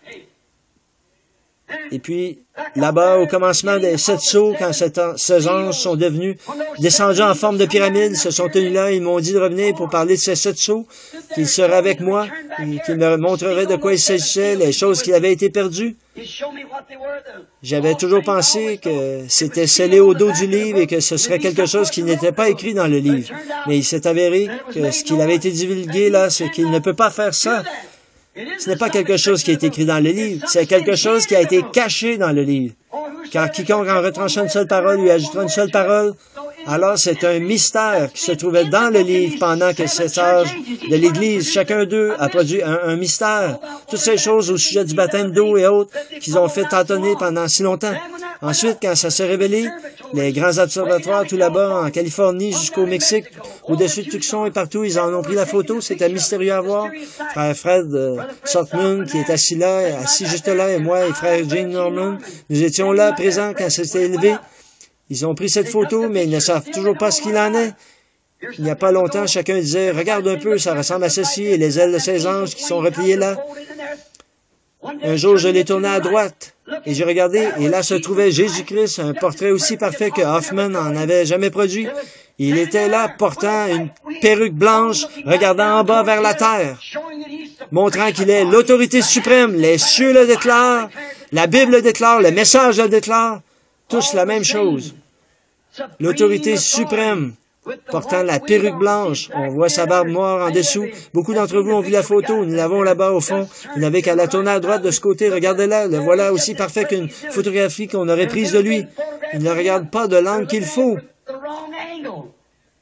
Et puis, là-bas, au commencement des sept sceaux, quand ces anges sont devenus descendus en forme de pyramide, ils se sont tenus là, ils m'ont dit de revenir pour parler de ces sept sceaux, qu'ils seraient avec moi, et qu'ils me montreraient de quoi il s'agissait, les choses qui avaient été perdues. J'avais toujours pensé que c'était scellé au dos du livre et que ce serait quelque chose qui n'était pas écrit dans le livre. Mais il s'est avéré que ce qu'il avait été divulgué là, c'est qu'il ne peut pas faire ça. Ce n'est pas quelque chose qui est écrit dans le livre, c'est quelque chose qui a été caché dans le livre. Car quiconque en retranchant une seule parole lui ajoutera une seule parole, alors c'est un mystère qui se trouvait dans le livre pendant que ces sages de l'Église, chacun d'eux a produit un, un mystère. Toutes ces choses au sujet du baptême d'eau et autres qu'ils ont fait entonner pendant si longtemps. Ensuite, quand ça s'est révélé, les grands observatoires tout là-bas, en Californie jusqu'au Mexique, au-dessus de Tucson et partout, ils en ont pris la photo. C'était mystérieux à voir. Frère Fred euh, Saltman, qui est assis là, assis juste là, et moi et frère Jane Norman, nous étions là, présents, quand ça s'est élevé. Ils ont pris cette photo, mais ils ne savent toujours pas ce qu'il en est. Il n'y a pas longtemps, chacun disait, « Regarde un peu, ça ressemble à ceci, et les ailes de ces anges qui sont repliées là. » Un jour, je l'ai tourné à droite, et j'ai regardé, et là se trouvait Jésus-Christ, un portrait aussi parfait que Hoffman n'en avait jamais produit. Il était là, portant une perruque blanche, regardant en bas vers la terre, montrant qu'il est l'autorité suprême. Les cieux le déclarent, la Bible le déclare, le message le déclare, tous la même chose. L'autorité suprême, portant la perruque blanche. On voit sa barbe noire en dessous. Beaucoup d'entre vous ont vu la photo. Nous l'avons là-bas au fond. Vous n'avez qu'à la tourner à droite de ce côté. Regardez-la. Le voilà aussi parfait qu'une photographie qu'on aurait prise de lui. Il ne regarde pas de l'angle qu'il faut.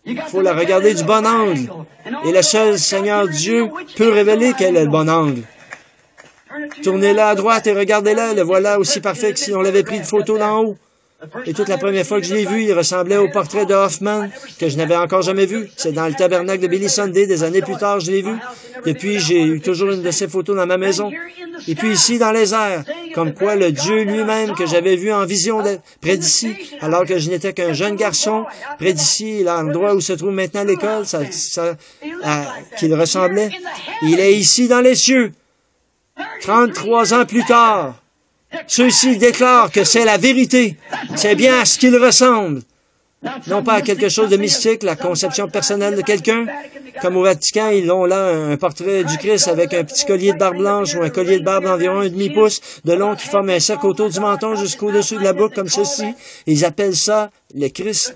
Il faut la regarder du bon angle. Et le seul Seigneur Dieu peut révéler quel est le bon angle. Tournez-la à droite et regardez-la, le voilà aussi parfait que si on l'avait pris de photo d'en haut. Et toute la première fois que je l'ai vu, il ressemblait au portrait de Hoffman, que je n'avais encore jamais vu. C'est dans le tabernacle de Billy Sunday, des années plus tard, je l'ai vu. Depuis, j'ai eu toujours une de ces photos dans ma maison. Et puis ici, dans les airs, comme quoi le Dieu lui-même que j'avais vu en vision de, près d'ici, alors que je n'étais qu'un jeune garçon, près d'ici, l'endroit où se trouve maintenant l'école, ça, ça, à, qu'il ressemblait. Il est ici dans les cieux, trente-trois ans plus tard. Ceux-ci déclarent que c'est la vérité. C'est bien à ce qu'il ressemble. Non pas à quelque chose de mystique, la conception personnelle de quelqu'un. Comme au Vatican, ils ont là un portrait du Christ avec un petit collier de barbe blanche ou un collier de barbe d'environ un demi-pouce de long qui forme un cercle autour du menton jusqu'au-dessus de la boucle comme ceci. Ils appellent ça le Christ.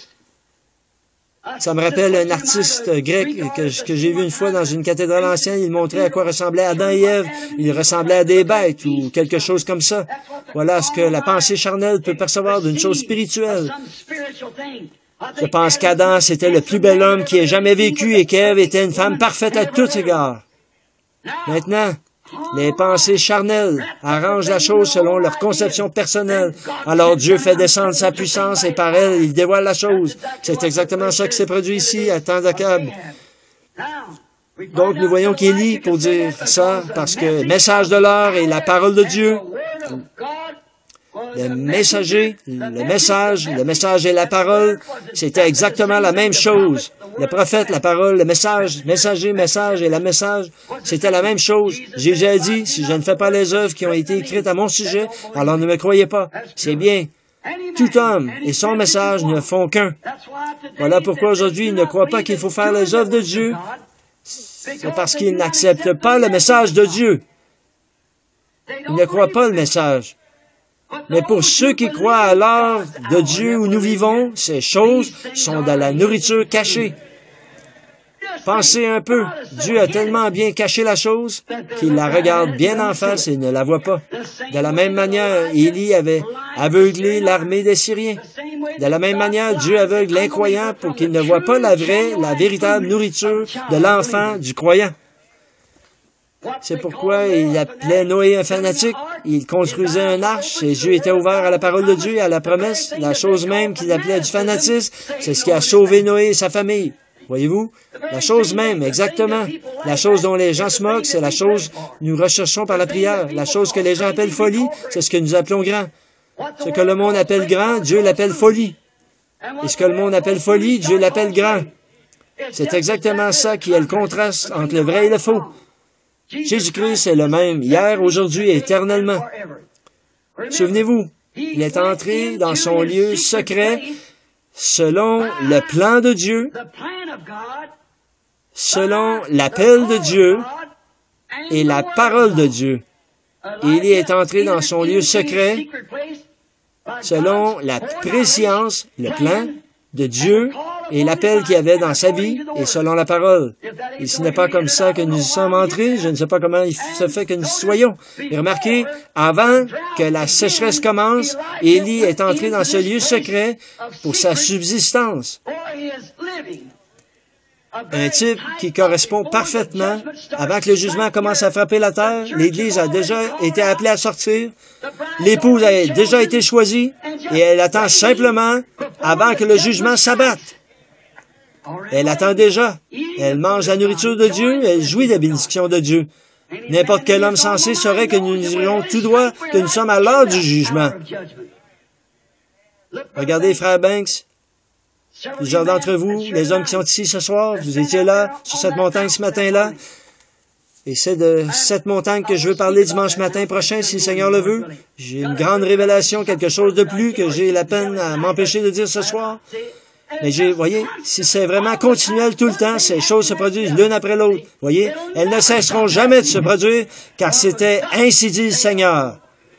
Ça me rappelle un artiste grec que, que j'ai vu une fois dans une cathédrale ancienne. Il montrait à quoi ressemblaient Adam et Ève. Ils ressemblaient à des bêtes ou quelque chose comme ça. Voilà ce que la pensée charnelle peut percevoir d'une chose spirituelle. Je pense qu'Adam, c'était le plus bel homme qui ait jamais vécu et qu'Ève était une femme parfaite à tous égards. Maintenant, les pensées charnelles arrangent la chose selon leur conception personnelle. Alors Dieu fait descendre sa puissance et par elle, il dévoile la chose. C'est exactement ça qui s'est produit ici à temps d'Akab. Donc nous voyons qu'Élie, pour dire ça, parce que message de l'heure est la parole de Dieu. Le messager, le message, le message et la parole, c'était exactement la même chose. Le prophète, la parole, le message, messager, message et la message, c'était la même chose. Jésus a dit, si je ne fais pas les œuvres qui ont été écrites à mon sujet, alors ne me croyez pas. C'est bien. Tout homme et son message ne font qu'un. Voilà pourquoi aujourd'hui, il ne croit pas qu'il faut faire les œuvres de Dieu. C'est parce qu'il n'accepte pas le message de Dieu. Il ne croit pas le message. Mais pour ceux qui croient à l'heure de Dieu où nous vivons, ces choses sont de la nourriture cachée. Pensez un peu, Dieu a tellement bien caché la chose qu'il la regarde bien en face et ne la voit pas. De la même manière, Élie avait aveuglé l'armée des Syriens. De la même manière, Dieu aveugle l'incroyant pour qu'il ne voit pas la vraie, la véritable nourriture de l'enfant du croyant. C'est pourquoi il appelait Noé un fanatique. Il construisait un arche. Ses yeux étaient ouverts à la parole de Dieu et à la promesse. La chose même qu'il appelait du fanatisme, c'est ce qui a sauvé Noé et sa famille. Voyez-vous? La chose même, exactement. La chose dont les gens se moquent, c'est la chose que nous recherchons par la prière. La chose que les gens appellent folie, c'est ce que nous appelons grand. Ce que le monde appelle grand, Dieu l'appelle folie. Et ce que le monde appelle folie, Dieu l'appelle grand. C'est exactement ça qui est le contraste entre le vrai et le faux. Jésus-Christ est le même, hier, aujourd'hui et éternellement. Souvenez-vous, il est entré dans son lieu secret selon le plan de Dieu, selon l'appel de Dieu et la parole de Dieu. Il est entré dans son lieu secret selon la préscience, le plan de Dieu et l'appel qu'il y avait dans sa vie et selon la parole. Et ce n'est pas comme ça que nous y sommes entrés. Je ne sais pas comment il se fait que nous y soyons. Et remarquez, avant que la sécheresse commence, Élie est entré dans ce lieu secret pour sa subsistance. Un type qui correspond parfaitement. Avant que le jugement commence à frapper la terre, l'Église a déjà été appelée à sortir. L'épouse a déjà été choisie et elle attend simplement avant que le jugement s'abatte. Elle attend déjà. Elle mange la nourriture de Dieu, elle jouit des bénédictions de Dieu. N'importe quel homme sensé saurait que nous irons tout droit, que nous sommes à l'heure du jugement. Regardez, frère Banks. Plusieurs d'entre vous, les hommes qui sont ici ce soir, vous étiez là, sur cette montagne ce matin-là. Et c'est de cette montagne que je veux parler dimanche matin prochain, si le Seigneur le veut. J'ai une grande révélation, quelque chose de plus que j'ai la peine à m'empêcher de dire ce soir. Mais j'ai, voyez, si c'est vraiment continuel tout le temps, ces choses se produisent l'une après l'autre. Voyez, elles ne cesseront jamais de se produire, car c'était ainsi dit le Seigneur.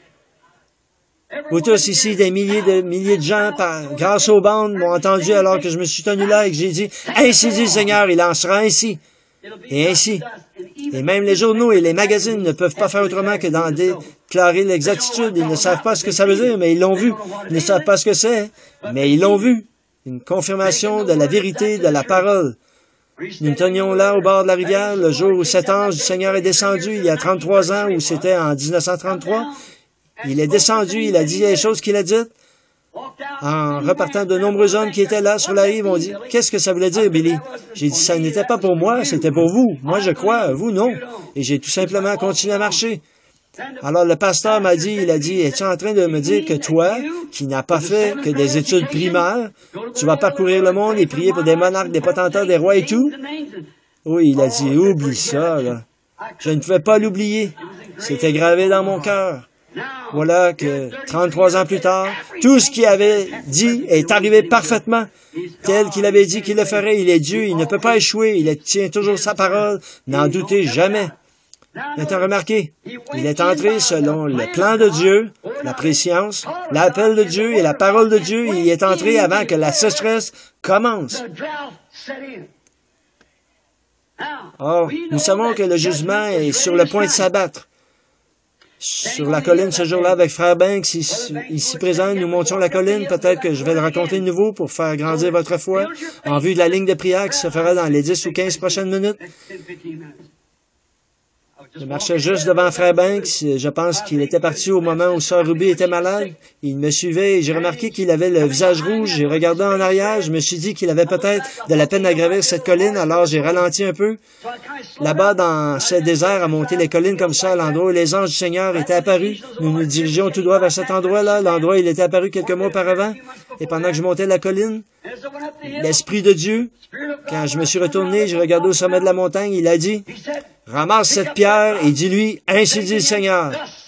Vous tous ici, des milliers de milliers de gens, par, grâce aux bandes, m'ont entendu alors que je me suis tenu là et que j'ai dit, ainsi dit le Seigneur, il en sera ainsi. Et ainsi. Et même les journaux et les magazines ne peuvent pas faire autrement que d'en déclarer l'exactitude. Ils ne savent pas ce que ça veut dire, mais ils l'ont vu. Ils ne savent pas ce que c'est, mais ils l'ont vu. une confirmation de la vérité de la parole. Nous nous tenions là au bord de la rivière le jour où cet ange du Seigneur est descendu, il y a trente-trois ans, ou c'était en mille neuf cent trente-trois. Il est descendu, il a dit les choses qu'il a dites. En repartant, de nombreux hommes qui étaient là sur la rive ont dit, « Qu'est-ce que ça voulait dire, Billy? » J'ai dit, « Ça n'était pas pour moi, c'était pour vous. Moi, je crois, vous, non. » Et j'ai tout simplement continué à marcher. Alors, le pasteur m'a dit, il a dit, « Es-tu en train de me dire que toi, qui n'as pas fait que des études primaires, tu vas parcourir le monde et prier pour des monarques, des potentats, des rois et tout? » Oui, il a dit, « Oublie ça, là. » Je ne pouvais pas l'oublier. C'était gravé dans mon cœur. Voilà que, trente-trois ans plus tard, tout ce qu'il avait dit est arrivé parfaitement, tel qu'il avait dit qu'il le ferait. Il est Dieu, il ne peut pas échouer, il tient toujours sa parole, n'en doutez jamais. Maintenant, remarquez, il est entré selon le plan de Dieu, la préscience, l'appel de Dieu et la parole de Dieu. Il y est entré avant que la sécheresse commence. Or, nous savons que le jugement est sur le point de s'abattre. Sur la colline ce jour-là avec Frère Banks, ici, ici présent, nous montions la colline. Peut-être que je vais le raconter de nouveau pour faire grandir votre foi en vue de la ligne de prière qui se fera dans les dix ou quinze prochaines minutes. Je marchais juste devant Frère Banks. Je pense qu'il était parti au moment où Sœur Ruby était malade. Il me suivait et j'ai remarqué qu'il avait le visage rouge. J'ai regardé en arrière. Je me suis dit qu'il avait peut-être de la peine à gravir cette colline, alors j'ai ralenti un peu. Là-bas, dans ce désert, à monter les collines comme ça, à l'endroit où les anges du Seigneur étaient apparus, nous nous dirigeons tout droit vers cet endroit-là. L'endroit où il était apparu quelques mois auparavant. Et pendant que je montais la colline, l'Esprit de Dieu, quand je me suis retourné, j'ai regardé au sommet de la montagne, il a dit, « Ramasse cette pierre et dis-lui, ainsi dit le Seigneur. »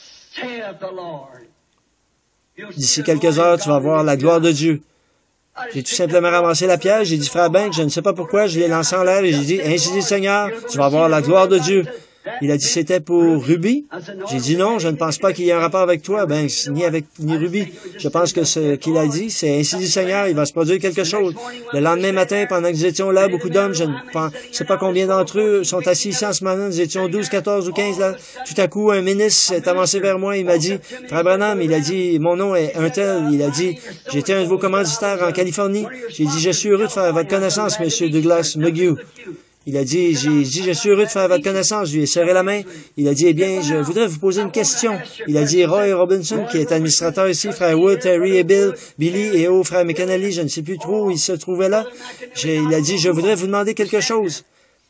D'ici quelques heures, tu vas voir la gloire de Dieu. J'ai tout simplement ramassé la pierre, j'ai dit, Frère Banks, je ne sais pas pourquoi, je l'ai lancé en l'air et j'ai dit, ainsi dit le Seigneur, tu vas voir la gloire de Dieu. Il a dit, c'était pour Ruby? J'ai dit, non, je ne pense pas qu'il y ait un rapport avec toi, ben, ni avec, ni Ruby. Je pense que ce qu'il a dit, c'est ainsi dit le Seigneur, il va se produire quelque chose. Le lendemain matin, pendant que nous étions là, beaucoup d'hommes, je ne sais pas combien d'entre eux sont assis ici en ce moment, nous étions douze, quatorze ou quinze là. Tout à coup, un ministre s'est avancé vers moi, il m'a dit, Frère Branham, il a dit, mon nom est un tel, il a dit, j'étais un de vos commanditaires en Californie. J'ai dit, je suis heureux de faire votre connaissance, Monsieur Douglas McGill. Il a dit, j'ai dit, je suis heureux de faire votre connaissance. Je lui ai serré la main. Il a dit, eh bien, je voudrais vous poser une question. Il a dit, Roy Robinson, qui est administrateur ici, frère Wood, Terry et Bill, Billy et oh, frère McAnally, je ne sais plus trop où il se trouvait là. Il a dit, je voudrais vous demander quelque chose.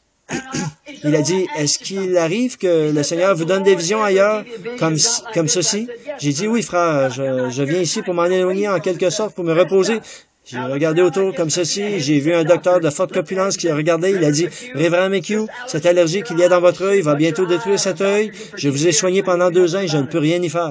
Il a dit, est-ce qu'il arrive que le Seigneur vous donne des visions ailleurs, comme, comme ceci? J'ai dit, oui, frère, je, je viens ici pour m'en éloigner en quelque sorte, pour me reposer. J'ai regardé autour comme ceci, j'ai vu un docteur de forte corpulence qui a regardé, il a dit, « Révérend McHugh, cette allergie qu'il y a dans votre œil va bientôt détruire cet œil. Je vous ai soigné pendant deux ans et je ne peux rien y faire. »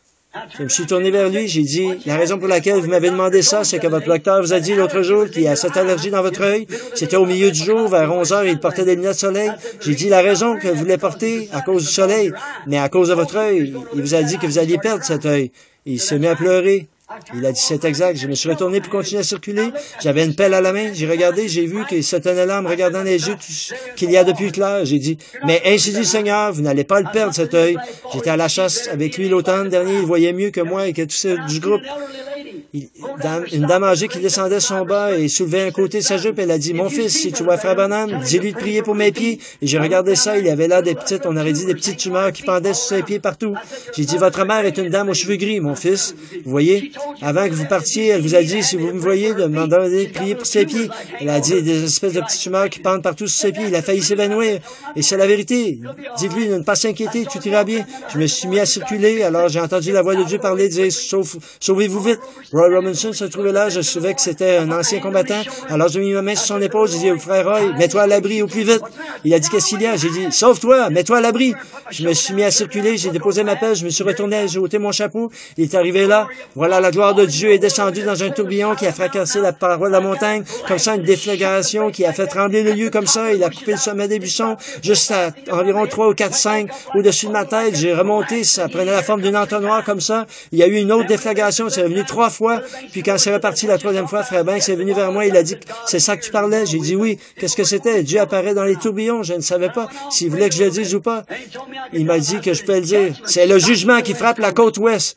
Je me suis tourné vers lui, j'ai dit, « La raison pour laquelle vous m'avez demandé ça, c'est que votre docteur vous a dit l'autre jour qu'il y a cette allergie dans votre œil. C'était au milieu du jour, vers onze heures, il portait des lunettes de soleil. J'ai dit, la raison que vous les portez à cause du soleil, mais à cause de votre œil, il vous a dit que vous alliez perdre cet œil. » Il s'est mis à pleurer. Il a dit, c'est exact. Je me suis retourné pour continuer à circuler. J'avais une pelle à la main. J'ai regardé, j'ai vu qu'il se tenait là en me regardant les yeux qu'il y a depuis clair. J'ai dit, mais ainsi dit le Seigneur, vous n'allez pas le perdre, cet œil. J'étais à la chasse avec lui l'automne dernier. Il voyait mieux que moi et que tous ceux du groupe. Il, dame, une dame âgée qui descendait son bas et soulevait un côté de sa jupe. Elle a dit, mon fils, si tu vois Frère Branham, dis-lui de prier pour mes pieds. Et j'ai regardé ça. Il y avait là des petites, on aurait dit des petites tumeurs qui pendaient sur ses pieds partout. J'ai dit, votre mère est une dame aux cheveux gris, mon fils. Vous voyez? Avant que vous partiez, elle vous a dit, si vous me voyez, de me demander de prier pour ses pieds. Elle a dit des espèces de petites tumeurs qui pendent partout sur ses pieds. Il a failli s'évanouir. Et c'est la vérité. Dites-lui de ne pas s'inquiéter, tout ira bien. Je me suis mis à circuler, alors j'ai entendu la voix de Dieu parler, dire, Sauf, sauvez-vous vite. Roy Robinson se trouvait là, je savais que c'était un ancien combattant. Alors j'ai mis ma main sur son épaule, j'ai dit au frère Roy, mets-toi à l'abri au plus vite. Il a dit, qu'est-ce qu'il y a? J'ai dit, sauve-toi, mets-toi à l'abri. Je me suis mis à circuler, j'ai déposé ma pelle, je me suis retourné, j'ai ôté mon chapeau. Il est arrivé là. Voilà, la gloire de Dieu est descendu dans un tourbillon qui a fracassé la paroi de la montagne, comme ça, une déflagration qui a fait trembler le lieu comme ça. Il a coupé le sommet des buissons, juste à environ trois ou quatre, cinq au-dessus de ma tête. J'ai remonté, ça prenait la forme d'une entonnoir comme ça. Il y a eu une autre déflagration, c'est revenu trois fois. Puis quand c'est reparti la troisième fois, frère Banks est venu vers moi, il a dit, c'est ça que tu parlais? J'ai dit oui. Qu'est-ce que c'était? Dieu apparaît dans les tourbillons. Je ne savais pas s'il voulait que je le dise ou pas. Il m'a dit que je peux le dire. C'est le jugement qui frappe la côte ouest.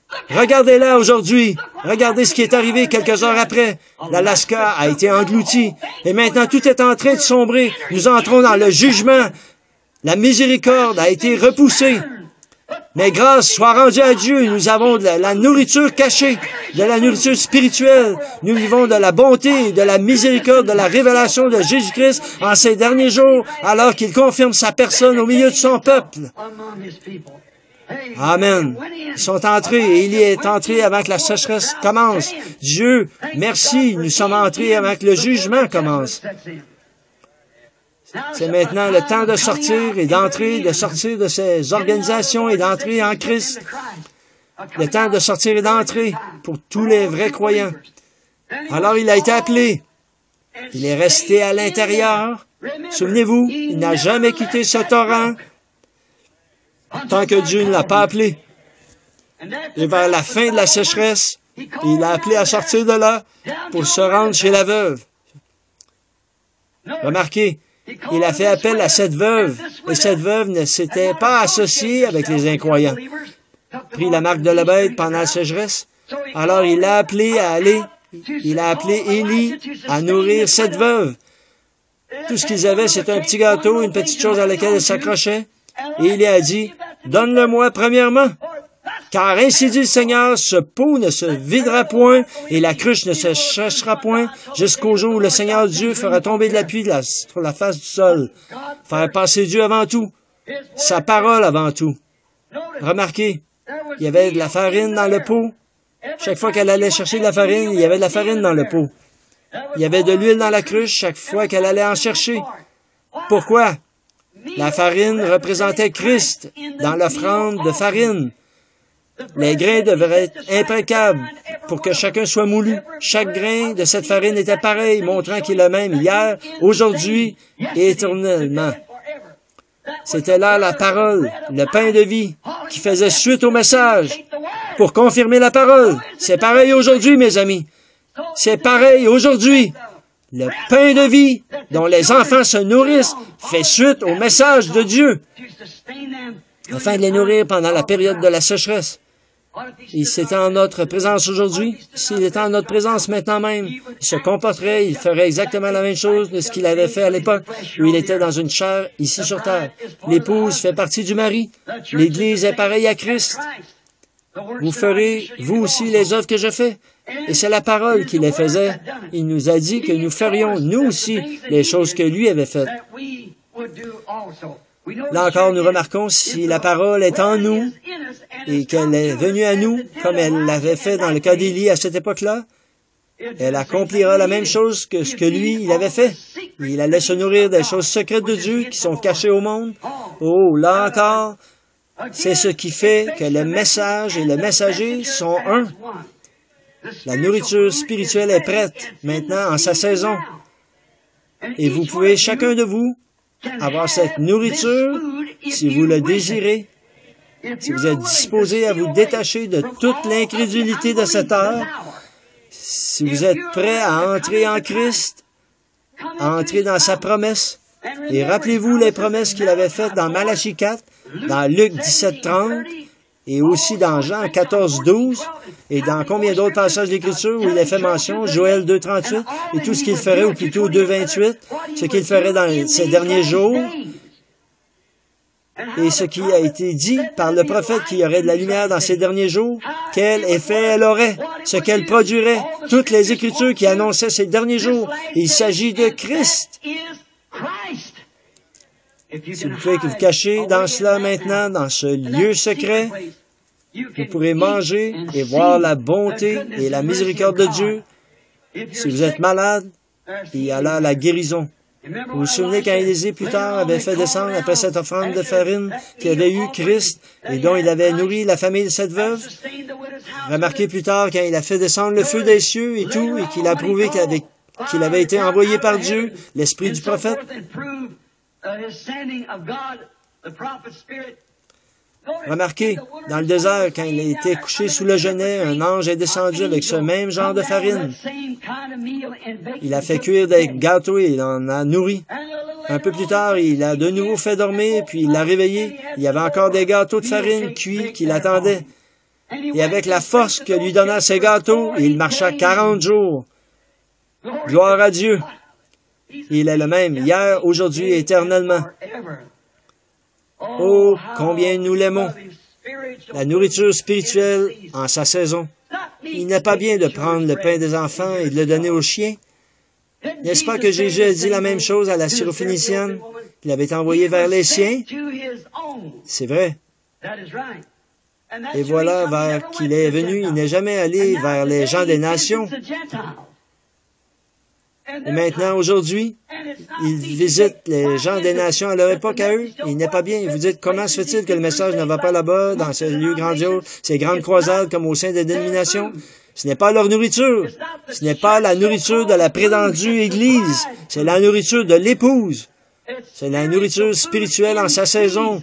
Regardez-la aujourd'hui. Regardez ce qui est arrivé quelques heures après. L'Alaska a été englouti. Et maintenant, tout est en train de sombrer. Nous entrons dans le jugement. La miséricorde a été repoussée. Mais grâce soit rendue à Dieu, nous avons de la, la nourriture cachée, de la nourriture spirituelle. Nous vivons de la bonté, de la miséricorde, de la révélation de Jésus-Christ en ces derniers jours, alors qu'il confirme sa personne au milieu de son peuple. Amen. Ils sont entrés et il y est entré avant que la sécheresse commence. Dieu, merci, nous sommes entrés avant que le jugement commence. C'est maintenant le temps de sortir et d'entrer, de sortir de ces organisations et d'entrer en Christ. Le temps de sortir et d'entrer pour tous les vrais croyants. Alors il a été appelé. Il est resté à l'intérieur. Souvenez-vous, il n'a jamais quitté ce torrent tant que Dieu ne l'a pas appelé. Et vers la fin de la sécheresse, il l'a appelé à sortir de là pour se rendre chez la veuve. Remarquez, il a fait appel à cette veuve, et cette veuve ne s'était pas associée avec les incroyants. Pris la marque de la bête pendant la sécheresse, alors il l'a appelé à aller, il a appelé Élie à nourrir cette veuve. Tout ce qu'ils avaient, c'était un petit gâteau, une petite chose à laquelle ils s'accrochaient, et il a dit, « Donne-le-moi premièrement, car ainsi dit le Seigneur, ce pot ne se videra point, et la cruche ne se cherchera point, jusqu'au jour où le Seigneur Dieu fera tomber de la pluie de la, sur la face du sol. » Faire passer Dieu avant tout, sa parole avant tout. Remarquez, il y avait de la farine dans le pot. Chaque fois qu'elle allait chercher de la farine, il y avait de la farine dans le pot. Il y avait de l'huile dans la cruche chaque fois qu'elle allait en chercher. Pourquoi? La farine représentait Christ dans l'offrande de farine. Les grains devraient être impeccables pour que chacun soit moulu. Chaque grain de cette farine était pareil, montrant qu'il est le même hier, aujourd'hui et éternellement. C'était là la parole, le pain de vie, qui faisait suite au message pour confirmer la parole. C'est pareil aujourd'hui, mes amis. C'est pareil aujourd'hui. Le pain de vie dont les enfants se nourrissent fait suite au message de Dieu afin de les nourrir pendant la période de la sécheresse. Et c'était en notre présence aujourd'hui. S'il était en notre présence maintenant même, il se comporterait, il ferait exactement la même chose de ce qu'il avait fait à l'époque où il était dans une chair ici sur terre. L'épouse fait partie du mari. L'Église est pareille à Christ. Vous ferez, vous aussi, les œuvres que je fais. Et c'est la parole qui les faisait. Il nous a dit que nous ferions, nous aussi, les choses que lui avait faites. Là encore, nous remarquons, si la parole est en nous et qu'elle est venue à nous, comme elle l'avait fait dans le cas d'Élie à cette époque-là, elle accomplira la même chose que ce que lui, il avait fait. Il allait se nourrir des choses secrètes de Dieu qui sont cachées au monde. Oh, là encore, c'est ce qui fait que le message et le messager sont un. La nourriture spirituelle est prête maintenant en sa saison. Et vous pouvez, chacun de vous, avoir cette nourriture si vous le désirez, si vous êtes disposé à vous détacher de toute l'incrédulité de cette heure, si vous êtes prêt à entrer en Christ, à entrer dans sa promesse. Et rappelez-vous les promesses qu'il avait faites dans Malachie quatre, dans Luc dix-sept trente, et aussi dans Jean quatorze douze, et dans combien d'autres passages d'Écriture où il est fait mention, Joël deux trente-huit, et tout ce qu'il ferait, ou plutôt deux vingt-huit, ce qu'il ferait dans ces derniers jours, et ce qui a été dit par le prophète qu'il y aurait de la lumière dans ces derniers jours, quel effet elle aurait, ce qu'elle produirait, toutes les Écritures qui annonçaient ces derniers jours. Il s'agit de Christ. Si vous pouvez vous cacher dans cela maintenant, dans ce lieu secret, vous pourrez manger et voir la bonté et la miséricorde de Dieu. Si vous êtes malade, il y a là la guérison. Vous vous souvenez quand Élisée, plus tard, avait fait descendre, après cette offrande de farine qu'il avait eue, Christ, et dont il avait nourri la famille de cette veuve? Remarquez plus tard, quand il a fait descendre le feu des cieux et tout, et qu'il a prouvé qu'il avait, qu'il avait été envoyé par Dieu, l'esprit du prophète. Remarquez, dans le désert, quand il a été couché sous le genêt, un ange est descendu avec ce même genre de farine. Il a fait cuire des gâteaux et il en a nourri. Un peu plus tard, il a de nouveau fait dormir, puis il l'a réveillé. Il y avait encore des gâteaux de farine cuits qui l'attendaient. Et avec la force que lui donna ses gâteaux, il marcha quarante jours. Gloire à Dieu. Il est le même hier, aujourd'hui et éternellement. Oh, combien nous l'aimons. La nourriture spirituelle en sa saison. Il n'est pas bien de prendre le pain des enfants et de le donner aux chiens. N'est-ce pas que Jésus a dit la même chose à la Syrophénicienne? Il avait été envoyé vers les siens. C'est vrai. Et voilà vers qui il est venu. Il n'est jamais allé vers les gens des nations. Et maintenant, aujourd'hui, il visite les gens des nations à leur époque à eux. Il n'est pas bien. Vous dites, comment se fait-il que le message ne va pas là-bas, dans ces lieux grandioses, ces grandes croisades comme au sein des dénominations? Ce n'est pas leur nourriture. Ce n'est pas la nourriture de la prétendue Église. C'est la nourriture de l'épouse. C'est la nourriture spirituelle en sa saison.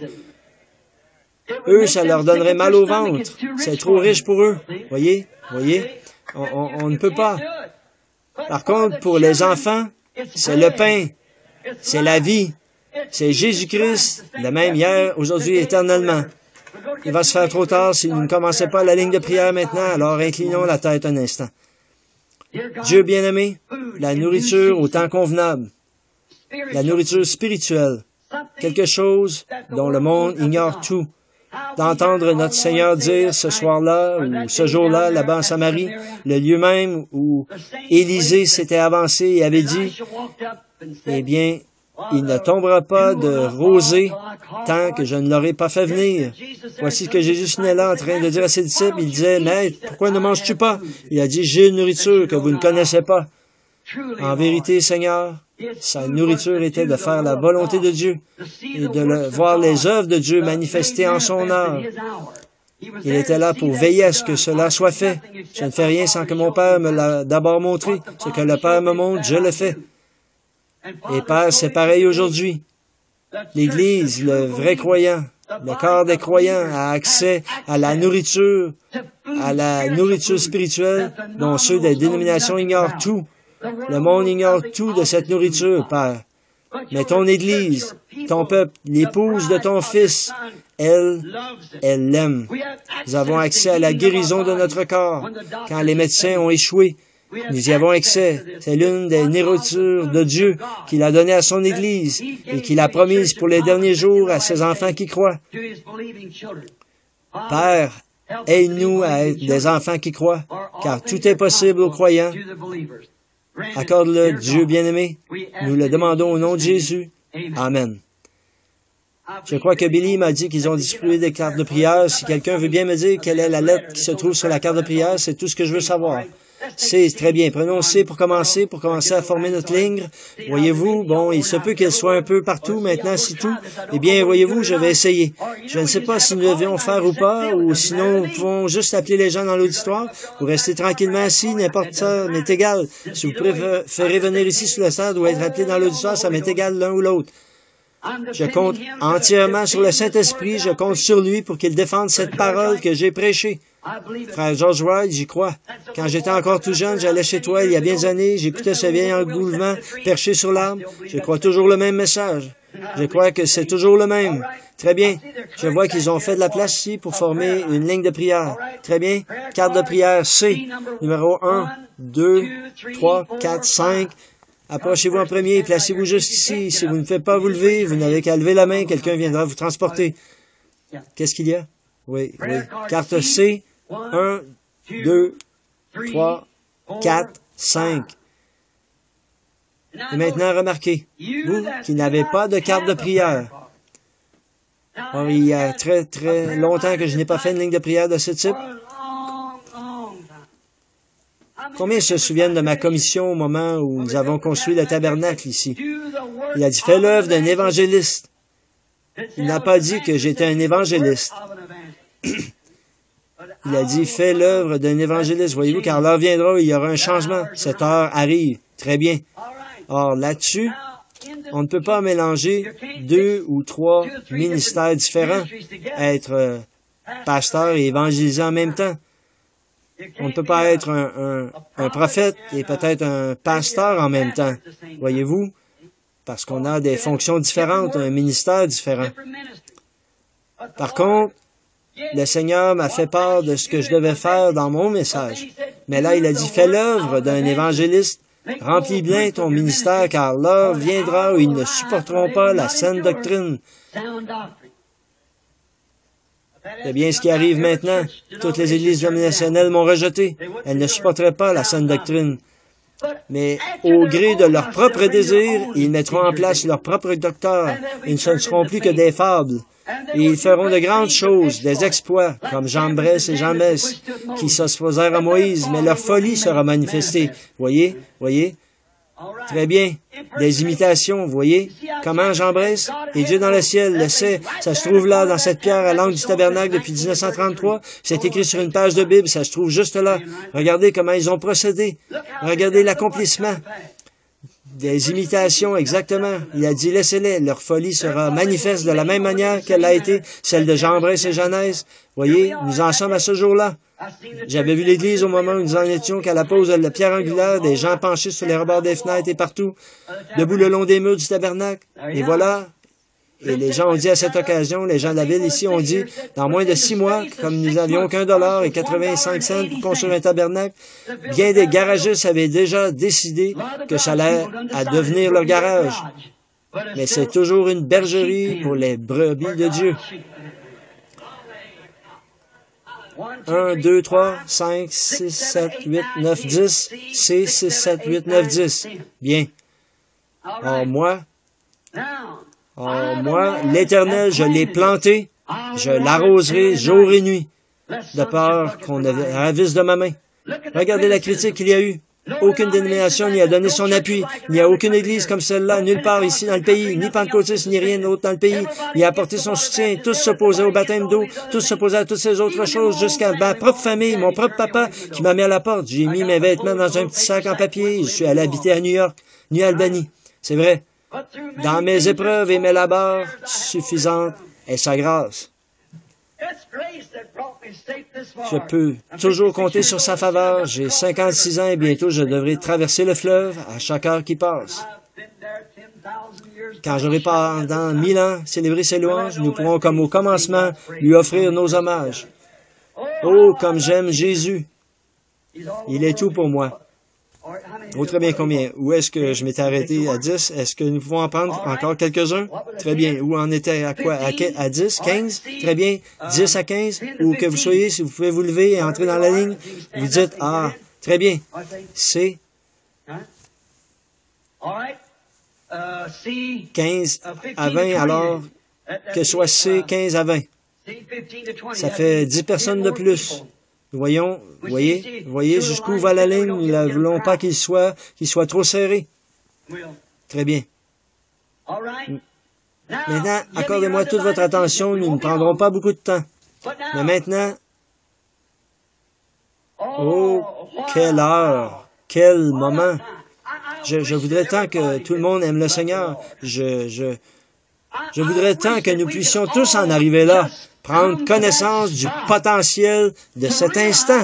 Eux, ça leur donnerait mal au ventre. C'est trop riche pour eux. Voyez? Voyez? On, on, on ne peut pas. Par contre, pour les enfants, c'est le pain. C'est la vie. C'est Jésus-Christ, le même hier, aujourd'hui, éternellement. Il va se faire trop tard si nous ne commençons pas la ligne de prière maintenant, alors inclinons la tête un instant. Dieu bien-aimé, la nourriture au temps convenable, la nourriture spirituelle, quelque chose dont le monde ignore tout. D'entendre notre Seigneur dire ce soir-là ou ce jour-là, là-bas en Samarie, le lieu même où Élisée s'était avancé et avait dit, eh bien, il ne tombera pas de rosée tant que je ne l'aurai pas fait venir. Voici ce que Jésus venait là en train de dire à ses disciples. Il disait, Maître, pourquoi ne manges-tu pas? Il a dit, j'ai une nourriture que vous ne connaissez pas. En vérité, Seigneur, sa nourriture était de faire la volonté de Dieu et de le, voir les œuvres de Dieu manifestées en son âme. Il était là pour veiller à ce que cela soit fait. Je ne fais rien sans que mon Père me l'a d'abord montré. Ce que le Père me montre, je le fais. Et Père, c'est pareil aujourd'hui. L'Église, le vrai croyant, le corps des croyants a accès à la nourriture, à la nourriture spirituelle dont ceux des dénominations ignorent tout. Le monde ignore tout de cette nourriture, Père. Mais ton Église, ton peuple, l'épouse de ton Fils, elle, elle l'aime. Nous avons accès à la guérison de notre corps. Quand les médecins ont échoué, nous y avons accès. C'est l'une des nourritures de Dieu qu'il a donnée à son Église et qu'il a promise pour les derniers jours à ses enfants qui croient. Père, aide-nous à être des enfants qui croient, car tout est possible aux croyants. Accorde-le, Dieu bien-aimé. Nous le demandons au nom de Jésus. Amen. Je crois que Billy m'a dit qu'ils ont distribué des cartes de prière. Si quelqu'un veut bien me dire quelle est la lettre qui se trouve sur la carte de prière, c'est tout ce que je veux savoir. C, très bien. Prenons C pour commencer, pour commencer à former notre ligne. Voyez-vous, bon, il se peut qu'elle soit un peu partout maintenant, c'est tout. Eh bien, voyez-vous, je vais essayer. Je ne sais pas si nous devions faire ou pas, ou sinon, nous pouvons juste appeler les gens dans l'auditoire, ou rester tranquillement assis, n'importe ça, m'est égal. Si vous préférez venir ici sur le stade ou être appelé dans l'auditoire, ça m'est égal l'un ou l'autre. Je compte entièrement sur le Saint-Esprit, je compte sur lui pour qu'il défende cette parole que j'ai prêchée. Frère George White, j'y crois. Quand j'étais encore tout jeune, j'allais chez toi il y a bien des années, j'écoutais ce vieil engoulement perché sur l'arbre. Je crois toujours le même message. Je crois que c'est toujours le même. Très bien. Je vois qu'ils ont fait de la place ici pour former une ligne de prière. Très bien. Carte de prière C. Numéro un, deux, trois, quatre, cinq. Approchez-vous en premier et placez-vous juste ici. Si vous ne faites pas vous lever, vous n'avez qu'à lever la main, quelqu'un viendra vous transporter. Qu'est-ce qu'il y a? Oui, oui. Carte C. un, deux, trois, quatre, cinq. Et maintenant, remarquez, vous qui n'avez pas de carte de prière. Or, il y a très, très longtemps que je n'ai pas fait une ligne de prière de ce type. Combien se souviennent de ma commission au moment où nous avons construit le tabernacle ici? Il a dit, fais l'œuvre d'un évangéliste. Il n'a pas dit que j'étais un évangéliste. Il a dit, fais l'œuvre d'un évangéliste, voyez-vous, car l'heure viendra où il y aura un changement. Cette heure arrive. Très bien. Or, là-dessus, on ne peut pas mélanger deux ou trois ministères différents, être euh, pasteur et évangélisant en même temps. On ne peut pas être un, un, un prophète et peut-être un pasteur en même temps, voyez-vous, parce qu'on a des fonctions différentes, un ministère différent. Par contre, Le Seigneur m'a fait part de ce que je devais faire dans mon message. Mais là, il a dit, fais l'œuvre d'un évangéliste. Remplis bien ton ministère, car l'heure viendra où ils ne supporteront pas la saine doctrine. C'est bien ce qui arrive maintenant. Toutes les églises dominationnelles m'ont rejeté. Elles ne supporteraient pas la saine doctrine. Mais au gré de leurs propres désirs, ils mettront en place leurs propres docteurs. Ils ne seront plus que des fables. Et ils feront de grandes choses, des exploits, comme Jean Bresse et Jean Messe, qui s'opposèrent à Moïse, mais leur folie sera manifestée. Voyez, voyez? Très bien. Des imitations, voyez? Comment Jean Bresse? Et Dieu dans le ciel le sait. Ça se trouve là, dans cette pierre à l'angle du tabernacle depuis mille neuf cent trente-trois. C'est écrit sur une page de Bible, ça se trouve juste là. Regardez comment ils ont procédé. Regardez l'accomplissement. Des imitations, exactement. Il a dit, laissez-les, leur folie sera manifeste de la même manière qu'elle a été celle de Jean Bresse et Jeannès. Voyez, nous en sommes à ce jour-là. J'avais vu l'Église au moment où nous en étions qu'à la pose de la pierre angulaire, des gens penchés sur les rebords des fenêtres et partout, debout le long des murs du tabernacle. Et voilà. Et les gens ont dit à cette occasion, les gens de la ville ici ont dit, dans moins de six mois, comme nous n'avions qu'un dollar et quatre-vingt-cinq cents pour construire un tabernacle, bien des garagistes avaient déjà décidé que ça allait à devenir leur garage. Mais c'est toujours une bergerie pour les brebis de Dieu. un, deux, trois, cinq, six, sept, huit, neuf, dix. C, six, sept, huit, neuf, dix. Bien. Or, moi, or, moi, l'Éternel, je l'ai planté, je l'arroserai jour et nuit, de peur qu'on ne ravisse de ma main. Regardez la critique qu'il y a eu. Aucune dénomination n'y a donné son appui. Il n'y a aucune église comme celle-là, nulle part ici dans le pays, ni pentecôtiste, ni rien d'autre dans le pays. Il a apporté son soutien. Tous s'opposaient au baptême d'eau. Tous s'opposaient à toutes ces autres choses, jusqu'à ma propre famille, mon propre papa, qui m'a mis à la porte. J'ai mis mes vêtements dans un petit sac en papier. Je suis allé habiter à New York, New Albany. C'est vrai. Dans mes épreuves et mes labeurs, suffisante est sa grâce. Je peux toujours compter sur sa faveur. J'ai cinquante-six ans et bientôt je devrai traverser le fleuve à chaque heure qui passe. Quand j'aurai pendant mille ans célébré ses louanges, nous pourrons comme au commencement lui offrir nos hommages. Oh, comme j'aime Jésus! Il est tout pour moi. Oh, très bien, combien? Où est-ce que je m'étais arrêté? À dix? Est-ce que nous pouvons en prendre encore quelques-uns? Très bien. Où en était à quoi? À, à dix? quinze? Très bien. dix à quinze? Où que vous soyez, si vous pouvez vous lever et entrer dans la ligne, vous dites, ah, très bien. C. quinze à vingt, alors que soit C, quinze à vingt. Ça fait dix personnes de plus. Voyons, voyez, voyez jusqu'où va la ligne. Nous ne voulons pas qu'il soit, qu'il soit trop serré. Très bien. Maintenant, accordez-moi toute votre attention. Nous ne prendrons pas beaucoup de temps. Mais maintenant, oh, quelle heure, quel moment. Je, je voudrais tant que tout le monde aime le Seigneur. Je, je, je voudrais tant que nous puissions tous en arriver là. Prendre connaissance du potentiel de cet instant.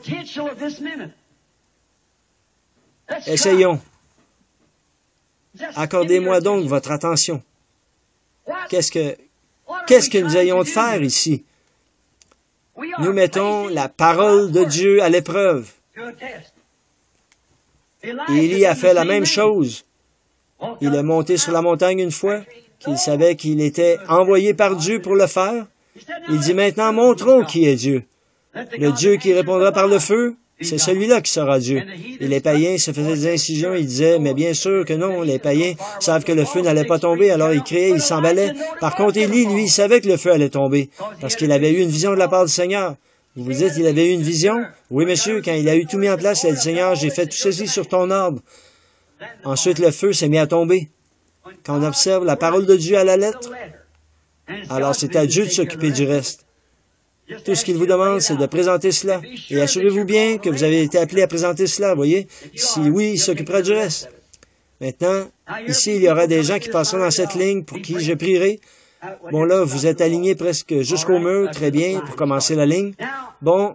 Essayons. Accordez-moi donc votre attention. Qu'est-ce que, qu'est-ce que nous ayons de faire ici? Nous mettons la parole de Dieu à l'épreuve. Élie a fait la même chose. Il est monté sur la montagne une fois, qu'il savait qu'il était envoyé par Dieu pour le faire. Il dit maintenant, montrons qui est Dieu. Le Dieu qui répondra par le feu, c'est celui-là qui sera Dieu. Et les païens se faisaient des incisions, ils disaient, mais bien sûr que non, les païens savent que le feu n'allait pas tomber, alors ils criaient, ils s'emballaient. Par contre, Élie, lui, il savait que le feu allait tomber, parce qu'il avait eu une vision de la part du Seigneur. Vous vous dites, il avait eu une vision? Oui, monsieur, quand il a eu tout mis en place, il a dit, Seigneur, j'ai fait tout ceci sur ton ordre. Ensuite, le feu s'est mis à tomber. Quand on observe la parole de Dieu à la lettre, alors c'est à Dieu de s'occuper du reste. Tout ce qu'il vous demande, c'est de présenter cela. Et assurez-vous bien que vous avez été appelé à présenter cela, voyez. Si oui, il s'occupera du reste. Maintenant, ici, il y aura des gens qui passeront dans cette ligne pour qui je prierai. Bon, là, vous êtes alignés presque jusqu'au mur, très bien, pour commencer la ligne. Bon,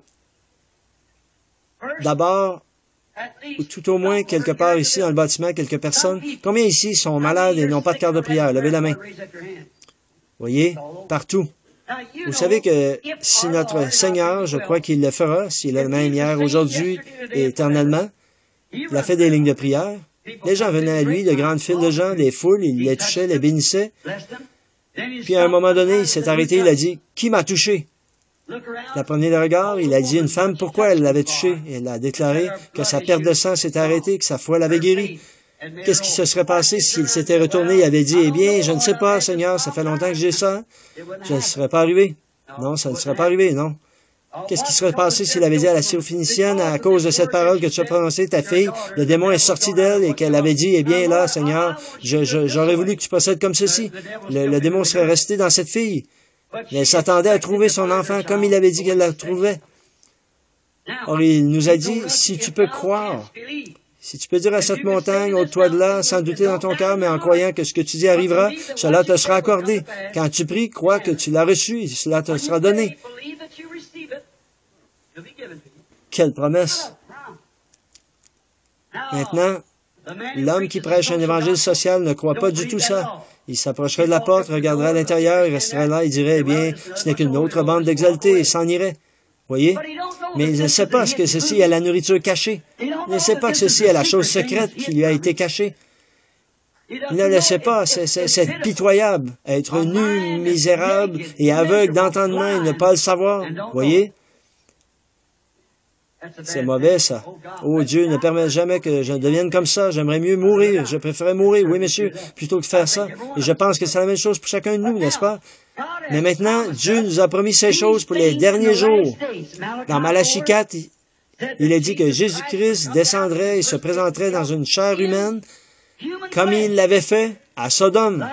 d'abord, ou tout au moins, quelque part ici, dans le bâtiment, quelques personnes. Combien ici sont malades et n'ont pas de carte de prière? Levez la main. Voyez, partout. Vous savez que si notre Seigneur, je crois qu'il le fera, s'il est le même hier, aujourd'hui et éternellement, il a fait des lignes de prière. Les gens venaient à lui, de grandes files de gens, les foules, il les touchait, les bénissait. Puis à un moment donné, il s'est arrêté, il a dit, « Qui m'a touché? » Il a pris le regard, il a dit à une femme pourquoi elle l'avait touché. Elle a déclaré que sa perte de sang s'était arrêtée, que sa foi l'avait guéri. Qu'est-ce qui se serait passé s'il s'était retourné et avait dit, « Eh bien, je ne sais pas, Seigneur, ça fait longtemps que j'ai ça. » Je ne serais pas arrivé. Non, ça ne serait pas arrivé, non. Qu'est-ce qui serait passé s'il avait dit à la Syrophénicienne, à cause de cette parole que tu as prononcée, ta fille, le démon est sorti d'elle et qu'elle avait dit, eh bien là, Seigneur, je, je, j'aurais voulu que tu procèdes comme ceci. Le, le démon serait resté dans cette fille. Mais elle s'attendait à trouver son enfant comme il avait dit qu'elle la trouvait. Or, il nous a dit, si tu peux croire, si tu peux dire à cette montagne, ôte-toi de là, sans douter dans ton cœur, mais en croyant que ce que tu dis arrivera, cela te sera accordé. Quand tu pries, crois que tu l'as reçu, et cela te sera donné. Quelle promesse! Maintenant, l'homme qui prêche un évangile social ne croit pas du tout ça. Il s'approcherait de la porte, regarderait à l'intérieur, il resterait là, il dirait, eh bien, ce n'est qu'une autre bande d'exaltés, et s'en irait. Voyez? Mais il ne sait pas ce que ceci est la nourriture cachée. Il ne sait pas que ceci est la chose secrète qui lui a été cachée. Il ne le sait pas, c'est pitoyable. Être nu, misérable et aveugle d'entendement et ne pas le savoir. Voyez? C'est mauvais, ça. Oh, Dieu, ne permette jamais que je devienne comme ça. J'aimerais mieux mourir. Je préférerais mourir, oui, monsieur, plutôt que de faire ça. Et je pense que c'est la même chose pour chacun de nous, n'est-ce pas? Mais maintenant, Dieu nous a promis ces choses pour les derniers jours. Dans Malachie quatre, il est dit que Jésus-Christ descendrait et se présenterait dans une chair humaine, comme il l'avait fait à Sodome.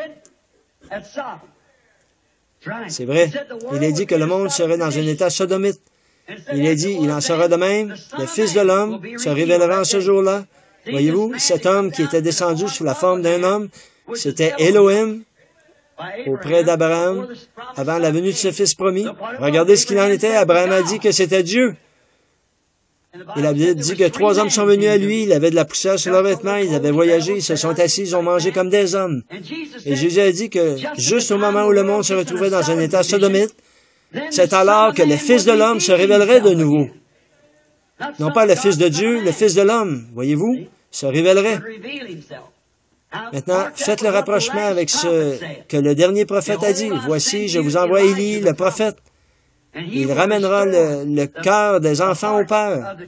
C'est vrai. Il est dit que le monde serait dans un état sodomite. Il est dit, il en sera de même, le Fils de l'homme se révélera en ce jour-là. Voyez-vous, cet homme qui était descendu sous la forme d'un homme, c'était Elohim, auprès d'Abraham, avant la venue de ce Fils promis. Regardez ce qu'il en était. Abraham a dit que c'était Dieu. Il a dit que trois hommes sont venus à lui, il avait de la poussière sur leurs vêtements, ils avaient voyagé, ils se sont assis, ils ont mangé comme des hommes. Et Jésus a dit que, juste au moment où le monde se retrouvait dans un état sodomite, c'est alors que le Fils de l'homme se révélerait de nouveau. Non pas le Fils de Dieu, le Fils de l'homme, voyez-vous, se révélerait. Maintenant, faites le rapprochement avec ce que le dernier prophète a dit. Voici, je vous envoie Élie, le prophète. Il ramènera le, le cœur des enfants au père.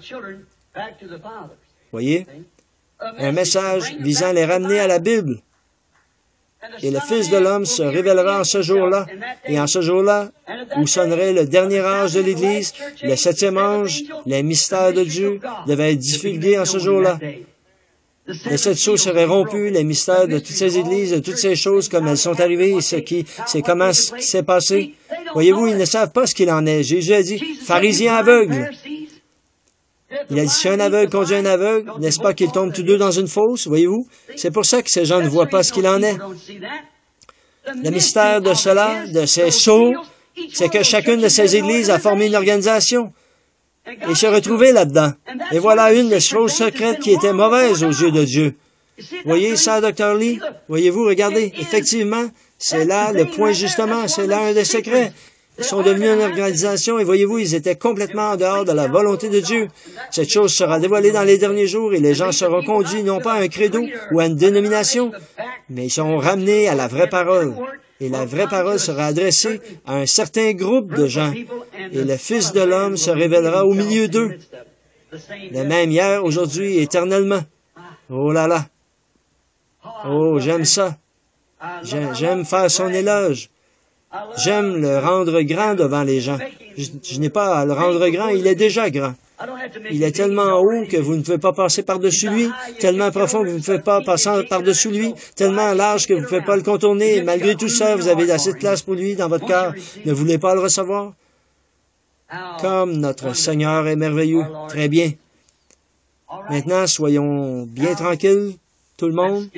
Voyez? Un message visant à les ramener à la Bible. Et le Fils de l'homme se révélera en ce jour-là. Et en ce jour-là, où sonnerait le dernier ange de l'Église, le septième ange, les mystères de Dieu devaient être divulgués en ce jour-là. Les sept choses seraient rompues, les mystères de toutes ces églises, de toutes ces choses comme elles sont arrivées, et ce qui, c'est comment ce qui s'est passé. Voyez-vous, ils ne savent pas ce qu'il en est. Jésus a dit, pharisiens aveugles. Il a dit, si un aveugle conduit un aveugle, n'est-ce pas qu'ils tombent tous deux dans une fosse, voyez-vous? C'est pour ça que ces gens ne voient pas ce qu'il en est. Le mystère de cela, de ces sceaux, c'est que chacune de ces églises a formé une organisation et se retrouvé là-dedans. Et voilà une des choses secrètes qui était mauvaise aux yeux de Dieu. Voyez ça, docteur Lee? Voyez-vous, regardez, effectivement, c'est là le point justement, c'est là un des secrets. Ils sont devenus une organisation et voyez-vous, ils étaient complètement en dehors de la volonté de Dieu. Cette chose sera dévoilée dans les derniers jours et les gens seront conduits non pas à un credo ou à une dénomination, mais ils seront ramenés à la vraie parole. Et la vraie parole sera adressée à un certain groupe de gens. Et le Fils de l'homme se révélera au milieu d'eux. Le même hier, aujourd'hui, éternellement. Oh là là! Oh, j'aime ça. J'aime faire son éloge. J'aime le rendre grand devant les gens. Je, je n'ai pas à le rendre grand, il est déjà grand. Il est tellement haut que vous ne pouvez pas passer par-dessus lui, tellement profond que vous ne pouvez pas passer par-dessus lui, tellement large que vous ne pouvez pas le contourner, et malgré tout ça, vous avez assez de place pour lui dans votre cœur. Ne voulez pas le recevoir? Comme notre Seigneur est merveilleux. Très bien. Maintenant, soyons bien tranquilles, tout le monde.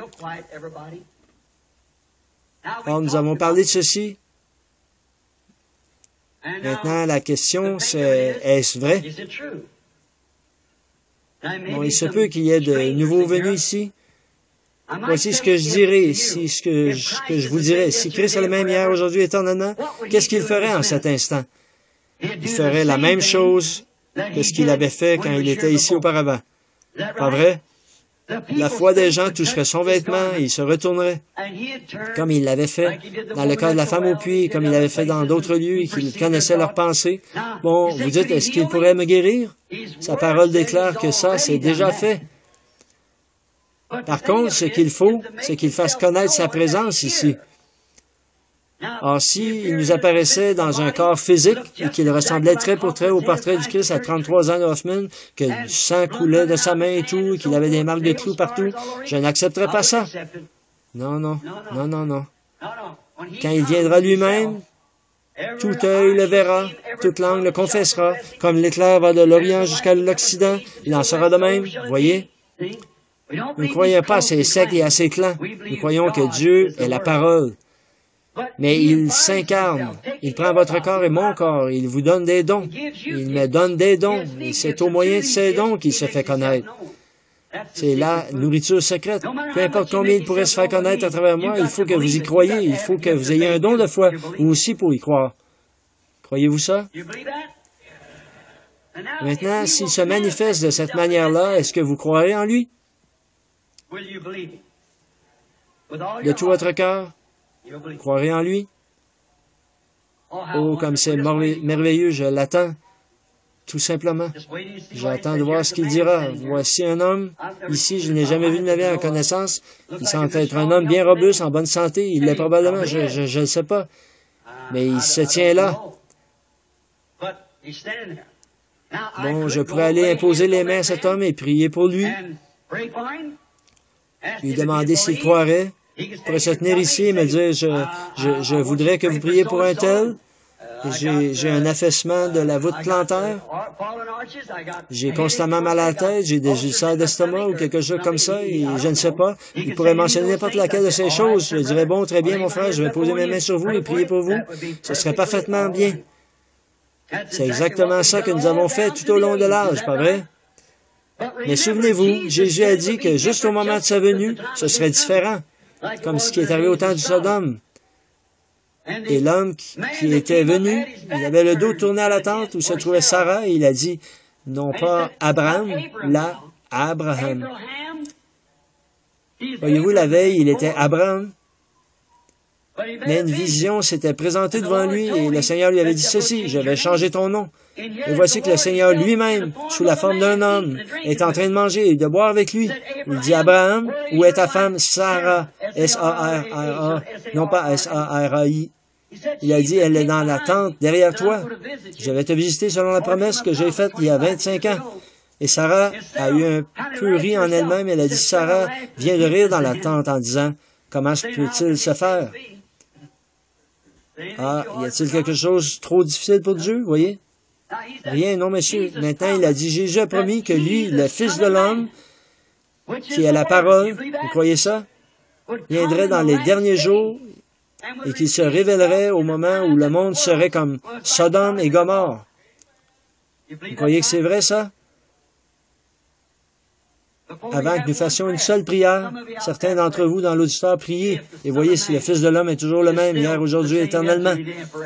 Or, nous avons parlé de ceci. Maintenant, la question, c'est, est-ce vrai? Bon, il se peut qu'il y ait de nouveaux venus ici. Voici ce que je dirais, si ce que je, que je vous dirais. Si Christ est le même hier, aujourd'hui, éternellement, qu'est-ce qu'il ferait en cet instant? Il ferait la même chose que ce qu'il avait fait quand il était ici auparavant. Pas vrai? La foi des gens toucherait son vêtement et il se retournerait, comme il l'avait fait dans le cas de la femme au puits, comme il l'avait fait dans d'autres lieux et qu'il connaissait leurs pensées. Bon, vous dites, est-ce qu'il pourrait me guérir? Sa parole déclare que ça, c'est déjà fait. Par contre, ce qu'il faut, c'est qu'il fasse connaître sa présence ici. Or, s'il nous apparaissait dans un corps physique et qu'il ressemblait trait pour trait au portrait du Christ à trente-trois ans de Hoffman, que du sang coulait de sa main et tout, et qu'il avait des marques de clous partout, je n'accepterais pas ça. Non, non, non, non, non. Quand il viendra lui-même, tout œil le verra, toute langue le confessera, comme l'éclair va de l'Orient jusqu'à l'Occident, il en sera de même, voyez? Nous ne croyons pas à ces sectes et à ces clans. Nous croyons que Dieu est la parole. Mais il s'incarne. Il prend votre corps et mon corps. Il vous donne des dons. Il me donne des dons. Et c'est au moyen de ces dons qu'il se fait connaître. C'est la nourriture secrète. Peu importe combien il pourrait se faire connaître à travers moi, il faut que vous y croyiez. Il faut que vous ayez un don de foi, vous aussi, pour y croire. Croyez-vous ça? Maintenant, s'il se manifeste de cette manière-là, est-ce que vous croirez en lui? De tout votre cœur? Vous croirez en lui? Oh, comme c'est merveilleux, je l'attends, tout simplement. J'attends de voir ce qu'il dira. Voici un homme, ici, je n'ai jamais vu de ma vie en connaissance. Il semble être un homme bien robuste, en bonne santé. Il l'est probablement, je ne je, je le sais pas. Mais il se tient là. Bon, je pourrais aller imposer les mains à cet homme et prier pour lui. Lui demander s'il croirait. Il pourrait se tenir ici et me dire, je, je, je voudrais que vous priez pour un tel. J'ai un affaissement de la voûte plantaire. J'ai constamment mal à la tête. J'ai des ulcères d'estomac ou quelque chose comme ça. Et je ne sais pas. Il pourrait mentionner n'importe laquelle de ces choses. Je dirais, bon, très bien, mon frère, je vais poser mes mains sur vous et prier pour vous. Ce serait parfaitement bien. C'est exactement ça que nous avons fait tout au long de l'âge, pas vrai? Mais souvenez-vous, Jésus a dit que juste au moment de sa venue, ce serait différent. Comme ce qui est arrivé au temps du Sodome. Et l'homme qui, qui était venu, il avait le dos tourné à la tente où se trouvait Sarah, et il a dit, non pas Abraham, là, Abraham. Voyez-vous, la veille, il était Abraham. Mais une vision s'était présentée devant lui, et le Seigneur lui avait dit ceci, je vais changer ton nom. Et voici que le Seigneur lui-même, sous la forme d'un homme, est en train de manger et de boire avec lui. Il dit, Abraham, où est ta femme Sarah? S A R R A, non pas S A R A I. Il a dit, elle est dans la tente derrière toi. Je vais te visiter selon la promesse que j'ai faite il y a vingt-cinq ans. Et Sarah a eu un peu ri en elle-même. Elle a dit, Sarah vient de rire dans la tente en disant, comment peut-il se faire? Ah, y a-t-il quelque chose de trop difficile pour Dieu, voyez? Rien, non, monsieur. Maintenant, il a dit, Jésus a promis que lui, le Fils de l'homme, qui est la parole, vous croyez ça? Viendrait dans les derniers jours et qu'il se révélerait au moment où le monde serait comme Sodome et Gomorrhe. Vous croyez que c'est vrai, ça? Avant que nous fassions une seule prière, certains d'entre vous dans l'auditoire priez et voyez si le Fils de l'homme est toujours le même, hier, aujourd'hui, éternellement.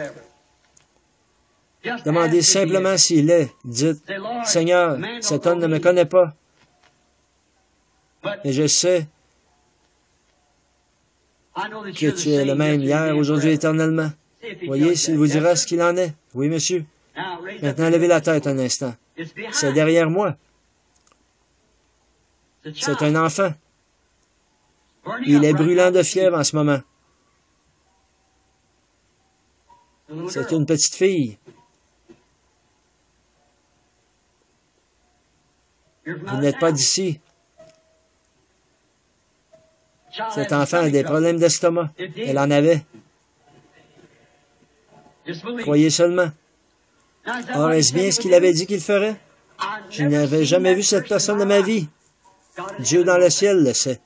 Demandez simplement s'il est. Dites, Seigneur, cet homme ne me connaît pas. Et je sais que tu es le même hier, aujourd'hui, éternellement. Voyez s'il vous dira ce qu'il en est. Oui, monsieur. Maintenant, levez la tête un instant. C'est derrière moi. C'est un enfant. Il est brûlant de fièvre en ce moment. C'est une petite fille. Vous n'êtes pas d'ici. Cet enfant a des problèmes d'estomac. Elle en avait. Croyez seulement. Or, est-ce bien ce qu'il avait dit qu'il ferait? Je n'avais jamais vu cette personne de ma vie. Dieu dans le ciel le sait.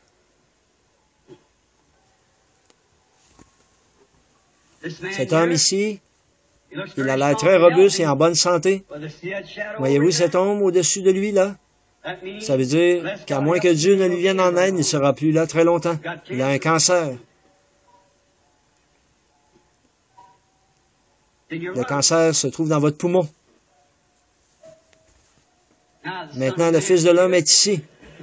Cet homme ici, il a l'air très robuste et en bonne santé. Voyez-vous cette ombre au-dessus de lui, là? Ça veut dire qu'à moins que Dieu ne lui vienne en aide, il ne sera plus là très longtemps. Il a un cancer. Le cancer se trouve dans votre poumon. Maintenant, le Fils de l'homme est ici.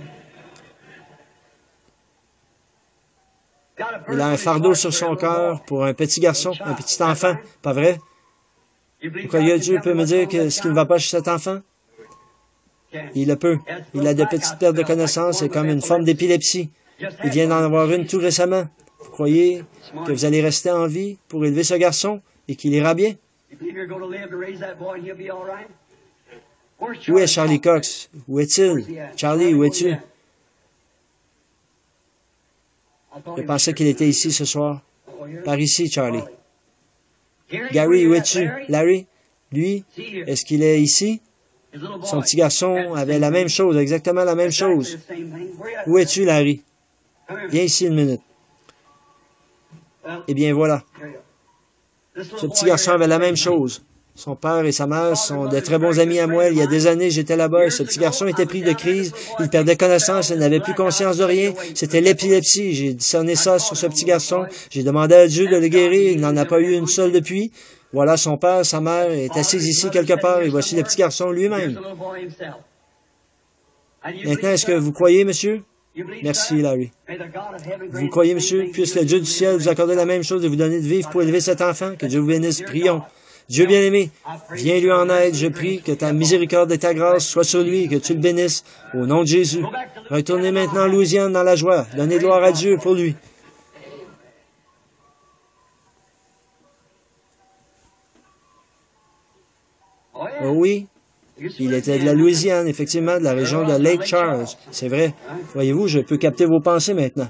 Il a un fardeau sur son cœur pour un petit garçon, un petit enfant, pas vrai? Vous croyez que Dieu peut me dire que ce qui ne va pas chez cet enfant? Il le peut. Il a de petites pertes de connaissance et comme une forme d'épilepsie. Il vient d'en avoir une tout récemment. Vous croyez que vous allez rester en vie pour élever ce garçon et qu'il ira bien? Où est Charlie Cox? Où est-il? Charlie, où es-tu? Je pensais qu'il était ici ce soir. Par ici, Charlie. Gary, où es-tu? Larry? Lui? Est-ce qu'il est ici? Son petit garçon avait la même chose, exactement la même chose. Où es-tu, Larry? Viens ici une minute. Eh bien, voilà. Ce petit garçon avait la même chose. Son père et sa mère sont de très bons amis à moi. Il y a des années, j'étais là-bas et ce petit garçon était pris de crise. Il perdait connaissance, il n'avait plus conscience de rien. C'était l'épilepsie. J'ai discerné ça sur ce petit garçon. J'ai demandé à Dieu de le guérir. Il n'en a pas eu une seule depuis. Voilà, son père, sa mère est assise ici quelque part et voici le petit garçon lui-même. Maintenant, est-ce que vous croyez, monsieur? Merci, Larry. Vous croyez, monsieur? Puisse le Dieu du ciel vous accorder la même chose et vous donner de vivre pour élever cet enfant. Que Dieu vous bénisse. Prions. Dieu bien-aimé, viens lui en aide, je prie, que ta miséricorde et ta grâce soient sur lui, que tu le bénisses, au nom de Jésus. Retournez maintenant en Louisiane dans la joie. Donnez gloire à Dieu pour lui. Oh oui, il était de la Louisiane, effectivement, de la région de Lake Charles. C'est vrai. Voyez-vous, je peux capter vos pensées maintenant.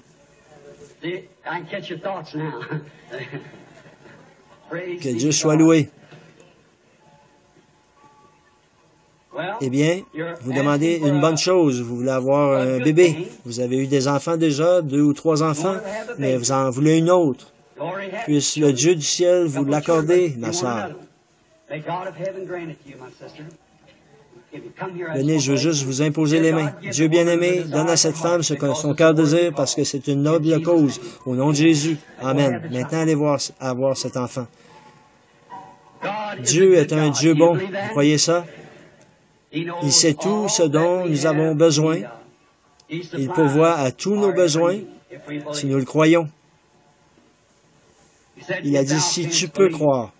Que Dieu soit loué. Eh bien, vous demandez une bonne chose. Vous voulez avoir un bébé. Vous avez eu des enfants déjà, deux ou trois enfants, mais vous en voulez une autre. Puisse le Dieu du ciel vous l'accorder, ma sœur. Venez, je veux juste vous imposer les mains. Dieu bien-aimé, donne à cette femme ce que son cœur désire parce que c'est une noble cause. Au nom de Jésus. Amen. Maintenant, allez voir, avoir cet enfant. Dieu est un Dieu bon. Vous croyez ça? Il sait tout ce dont nous avons besoin. Il pourvoit à tous nos besoins si nous le croyons. Il a dit, si tu peux croire.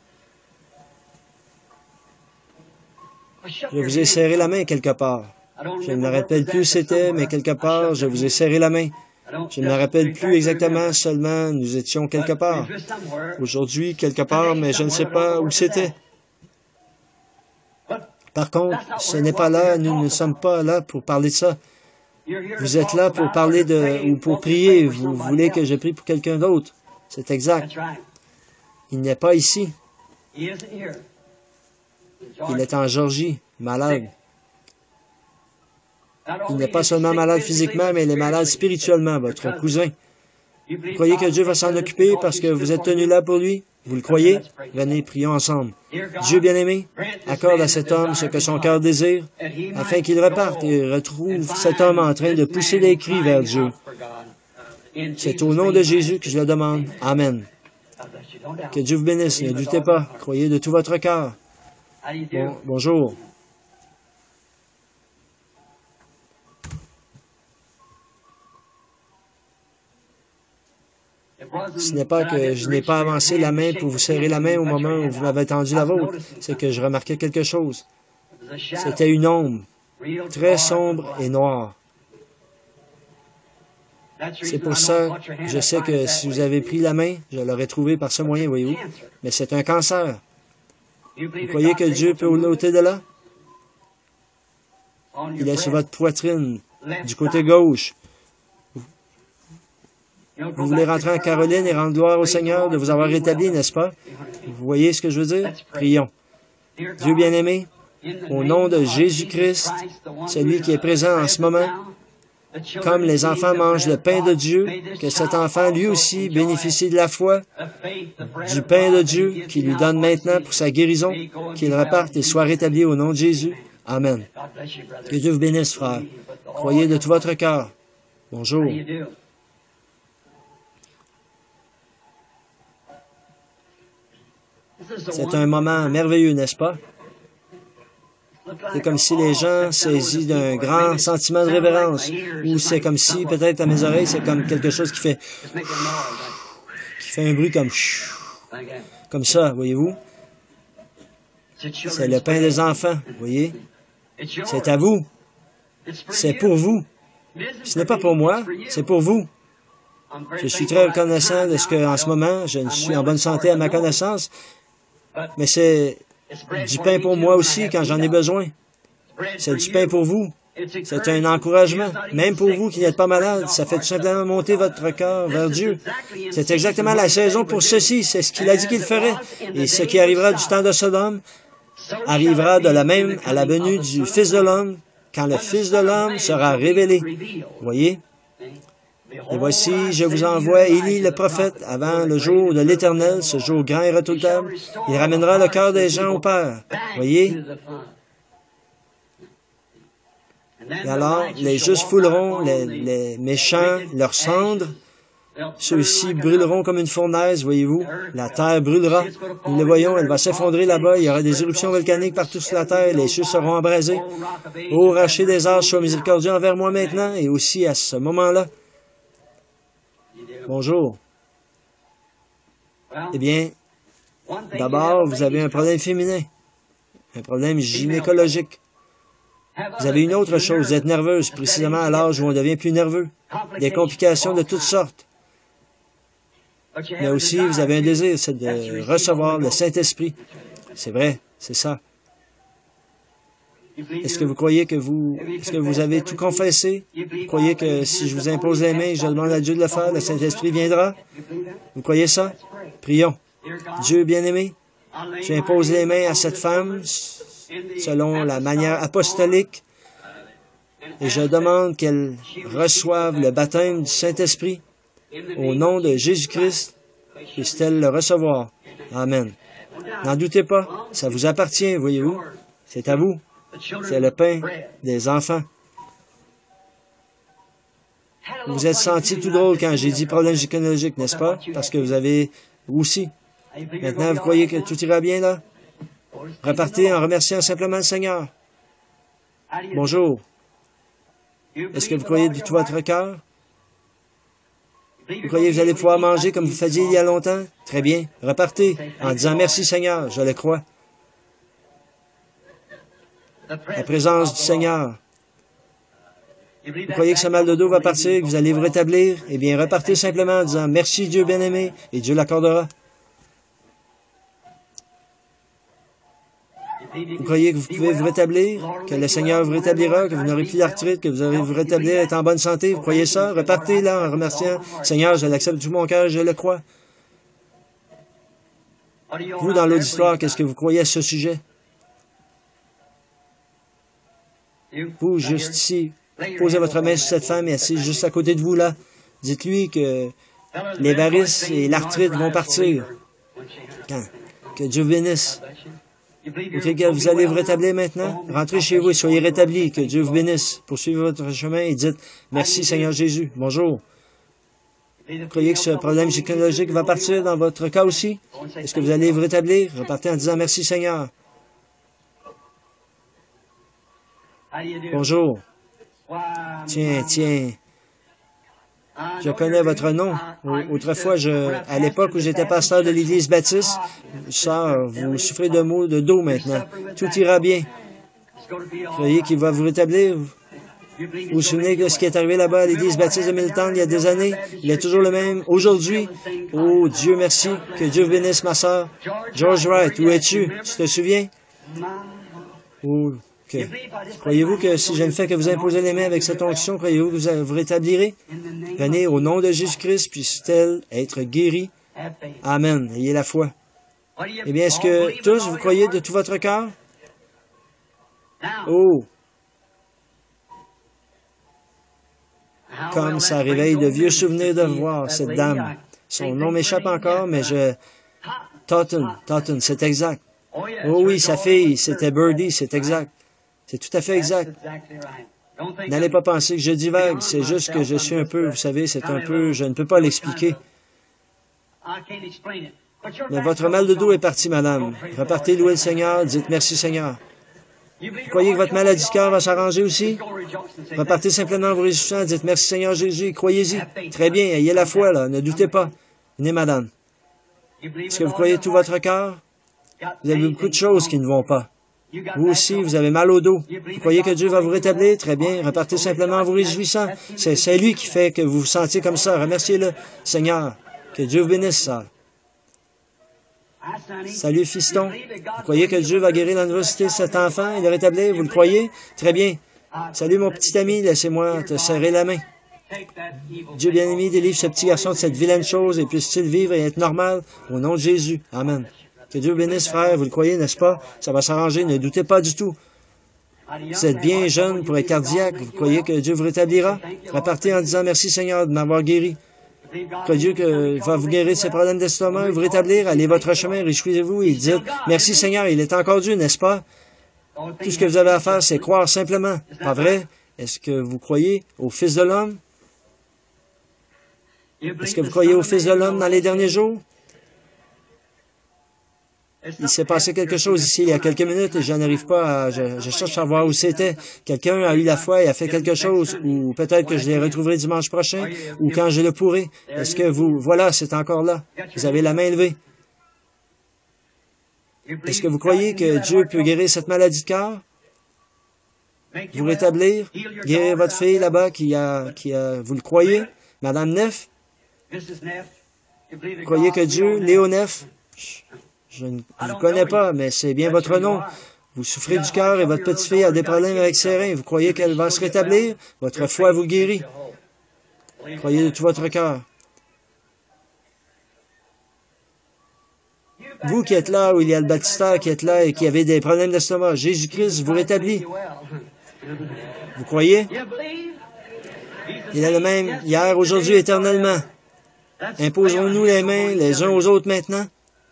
Je vous ai serré la main quelque part. Je ne me rappelle plus où c'était, mais quelque part, je vous ai serré la main. Je ne me rappelle plus exactement, seulement nous étions quelque part. Aujourd'hui, quelque part, mais je ne sais pas où c'était. Par contre, ce n'est pas là, nous ne sommes pas là pour parler de ça. Vous êtes là pour parler de, ou pour prier. Vous voulez que je prie pour quelqu'un d'autre. C'est exact. Il n'est pas ici. Il est en Georgie, malade. Il n'est pas seulement malade physiquement, mais il est malade spirituellement, votre cousin. Vous croyez que Dieu va s'en occuper parce que vous êtes tenu là pour lui? Vous le croyez? Venez, prions ensemble. Dieu bien-aimé, accorde à cet homme ce que son cœur désire, afin qu'il reparte et retrouve cet homme en train de pousser des cris vers Dieu. C'est au nom de Jésus que je le demande. Amen. Que Dieu vous bénisse. Ne doutez pas. Croyez de tout votre cœur. Bon, bonjour. Ce n'est pas que je n'ai pas avancé la main pour vous serrer la main au moment où vous m'avez tendu la vôtre. C'est que je remarquais quelque chose. C'était une ombre, très sombre et noire. C'est pour ça que je sais que si vous avez pris la main, je l'aurais trouvé par ce moyen, voyez-vous. Mais c'est un cancer. Vous croyez que Dieu peut vous l'ôter de là? Il est sur votre poitrine, du côté gauche. Vous voulez rentrer en Caroline et rendre gloire au Seigneur de vous avoir rétabli, n'est-ce pas? Vous voyez ce que je veux dire? Prions. Dieu bien-aimé, au nom de Jésus-Christ, celui qui est présent en ce moment, comme les enfants mangent le pain de Dieu, que cet enfant lui aussi bénéficie de la foi, du pain de Dieu qu'il lui donne maintenant pour sa guérison, qu'il reparte et soit rétabli au nom de Jésus. Amen. Que Dieu vous bénisse, frère. Croyez de tout votre cœur. Bonjour. C'est un moment merveilleux, n'est-ce pas? C'est comme si les gens saisis d'un grand sentiment de révérence, ou c'est comme si, peut-être à mes oreilles, c'est comme quelque chose qui fait, qui fait un bruit comme, comme ça, voyez-vous? C'est le pain des enfants, voyez? C'est à vous. C'est pour vous. Ce n'est pas pour moi, c'est pour vous. Je suis très reconnaissant de ce qu'en ce moment, je suis en bonne santé à ma connaissance, mais c'est du pain pour moi aussi quand j'en ai besoin. C'est du pain pour vous. C'est un encouragement. Même pour vous qui n'êtes pas malade, ça fait tout simplement monter votre cœur vers Dieu. C'est exactement la saison pour ceci. C'est ce qu'il a dit qu'il ferait. Et ce qui arrivera du temps de Sodome arrivera de la même à la venue du Fils de l'homme, quand le Fils de l'homme sera révélé. Voyez? Et voici, je vous envoie Élie le prophète avant le jour de l'Éternel, ce jour grand et redoutable. Il ramènera le cœur des gens au Père. Voyez? Et alors, les justes fouleront, les, les méchants, leurs cendres. Ceux-ci brûleront comme une fournaise, voyez-vous. La terre brûlera. Nous le voyons, elle va s'effondrer là-bas. Il y aura des éruptions volcaniques partout sur la terre. Les cieux seront embrasés. Ô rocher des âges, sois miséricordieux envers moi maintenant et aussi à ce moment-là. Bonjour. Eh bien, d'abord, vous avez un problème féminin, un problème gynécologique. Vous avez une autre chose, vous êtes nerveuse, précisément à l'âge où on devient plus nerveux. Des complications de toutes sortes. Mais aussi, vous avez un désir, c'est de recevoir le Saint-Esprit. C'est vrai, c'est ça. Est-ce que vous croyez que vous... Est-ce que vous avez tout confessé? Vous croyez que si je vous impose les mains, je demande à Dieu de le faire, le Saint-Esprit viendra? Vous croyez ça? Prions. Dieu bien-aimé, je impose les mains à cette femme selon la manière apostolique et je demande qu'elle reçoive le baptême du Saint-Esprit au nom de Jésus-Christ. Puisse-t-elle le recevoir? Amen. N'en doutez pas, ça vous appartient, voyez-vous. C'est à vous. C'est le pain des enfants. Vous vous êtes senti tout drôle quand j'ai dit problème gynécologique, n'est-ce pas? Parce que vous avez aussi. Maintenant, vous croyez que tout ira bien là? Repartez en remerciant simplement le Seigneur. Bonjour. Est-ce que vous croyez de tout votre cœur? Vous croyez que vous allez pouvoir manger comme vous faisiez il y a longtemps? Très bien. Repartez en disant merci Seigneur, je le crois. La présence du Seigneur. Vous croyez que ce mal de dos va partir, que vous allez vous rétablir? Eh bien, repartez simplement en disant merci Dieu bien-aimé, et Dieu l'accordera. Vous croyez que vous pouvez vous rétablir, que le Seigneur vous rétablira, que vous n'aurez plus d'arthrite, que vous allez vous rétablir, être en bonne santé? Vous croyez ça? Repartez là en remerciant. Seigneur, je l'accepte de tout mon cœur, je le crois. Vous, dans l'auditoire, qu'est-ce que vous croyez à ce sujet? Vous, juste ici, posez votre main sur cette femme et assise juste à côté de vous là. Dites-lui que les varices et l'arthrite vont partir. Quand? Que Dieu vous bénisse. Ok, vous allez vous rétablir maintenant? Rentrez chez vous et soyez rétablis. Que Dieu vous bénisse. Poursuivez votre chemin et dites merci Seigneur Jésus. Bonjour. Vous croyez que ce problème gynécologique va partir dans votre cas aussi? Est-ce que vous allez vous rétablir? Repartez en disant merci Seigneur. Bonjour. Tiens, tiens. Je connais votre nom. Autrefois, je, à l'époque où j'étais pasteur de l'Église baptiste, sœur, vous souffrez de maux de dos maintenant. Tout ira bien. Vous croyez qu'il va vous rétablir? Vous vous souvenez de ce qui est arrivé là-bas à l'Église baptiste de Milton il y a des années? Il est toujours le même aujourd'hui. Oh, Dieu merci. Que Dieu vous bénisse, ma sœur. George Wright, où es-tu? Tu te souviens? Oh, okay. Croyez-vous que si je ne fais que vous imposer les mains avec cette onction, croyez-vous que vous vous rétablirez? Venez au nom de Jésus-Christ, puisse-t-elle être guérie? Amen. Ayez la foi. Eh bien, est-ce que tous vous croyez de tout votre cœur? Oh! Comme ça réveille de vieux souvenirs de voir cette dame. Son nom m'échappe encore, mais je... Totten, Totten, c'est exact. Oh oui, sa fille, c'était Birdie, c'est exact. C'est tout à fait exact. N'allez pas penser que je divague, c'est juste que je suis un peu, vous savez, c'est un peu, je ne peux pas l'expliquer. Mais votre mal de dos est parti, madame. Repartez louer le Seigneur, dites merci Seigneur. Vous croyez que votre maladie du cœur va s'arranger aussi? Repartez simplement en vous réjouissant, dites merci Seigneur Jésus, croyez-y. Très bien, ayez la foi, là, ne doutez pas. Venez, madame. Est-ce que vous croyez de tout votre cœur? Vous avez beaucoup de choses qui ne vont pas. Vous aussi, vous avez mal au dos. Vous croyez que Dieu va vous rétablir? Très bien, repartez simplement en vous réjouissant. C'est lui qui fait que vous vous sentiez comme ça. Remerciez-le, Seigneur. Que Dieu vous bénisse, ça. Salut, fiston. Vous croyez que Dieu va guérir l'adversité de cet enfant et le rétablir? Vous le croyez? Très bien. Salut, mon petit ami, laissez-moi te serrer la main. Dieu bien-aimé, délivre ce petit garçon de cette vilaine chose et puisse-t-il vivre et être normal au nom de Jésus. Amen. Que Dieu vous bénisse, frère. Vous le croyez, n'est-ce pas? Ça va s'arranger, ne doutez pas du tout. Vous êtes bien jeune pour être cardiaque. Vous croyez que Dieu vous rétablira? Repartez en disant merci, Seigneur, de m'avoir guéri. Que Dieu que, va vous guérir de ces problèmes d'estomac et vous rétablir. Allez votre chemin, réjouissez-vous et dites merci, Seigneur, il est encore Dieu, n'est-ce pas? Tout ce que vous avez à faire, c'est croire simplement. Pas vrai? Est-ce que vous croyez au Fils de l'homme? Est-ce que vous croyez au Fils de l'homme dans les derniers jours? Il s'est passé quelque chose ici il y a quelques minutes et je n'arrive pas à... Je, je cherche à voir où c'était. Quelqu'un a eu la foi et a fait quelque chose, ou peut-être que je les retrouverai dimanche prochain, ou quand je le pourrai. Est-ce que vous... Voilà, c'est encore là. Vous avez la main levée. Est-ce que vous croyez que Dieu peut guérir cette maladie de cœur? Vous rétablir? Guérir votre fille là-bas qui a... qui a... Vous le croyez? Madame Neff? Vous croyez que Dieu... Léo Neff? Je ne vous connais pas, mais c'est bien votre nom. Vous souffrez du cœur et votre petite-fille a des problèmes avec ses reins. Vous croyez qu'elle va se rétablir? Votre foi vous guérit. Croyez de tout votre cœur. Vous qui êtes là, où il y a le baptisteur qui est là et qui avez des problèmes d'estomac, Jésus-Christ vous rétablit. Vous croyez? Il est le même hier, aujourd'hui, éternellement. Imposons-nous les mains les uns aux autres maintenant.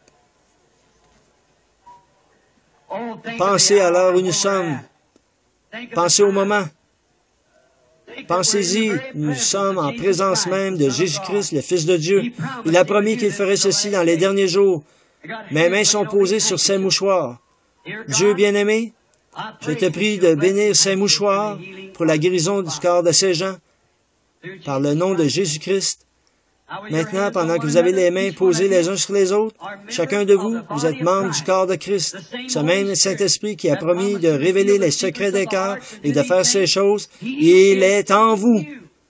Pensez à l'heure où nous sommes. Pensez au moment. Pensez-y, nous sommes en présence même de Jésus-Christ, le Fils de Dieu. Il a promis qu'il ferait ceci dans les derniers jours. Mes mains sont posées sur ces mouchoirs. Dieu bien-aimé, je te prie de bénir ces mouchoirs pour la guérison du corps de ces gens, par le nom de Jésus-Christ. Maintenant, pendant que vous avez les mains posées les uns sur les autres, chacun de vous, vous êtes membre du corps de Christ. Ce même Saint-Esprit qui a promis de révéler les secrets des cœurs et de faire ces choses, il est en vous.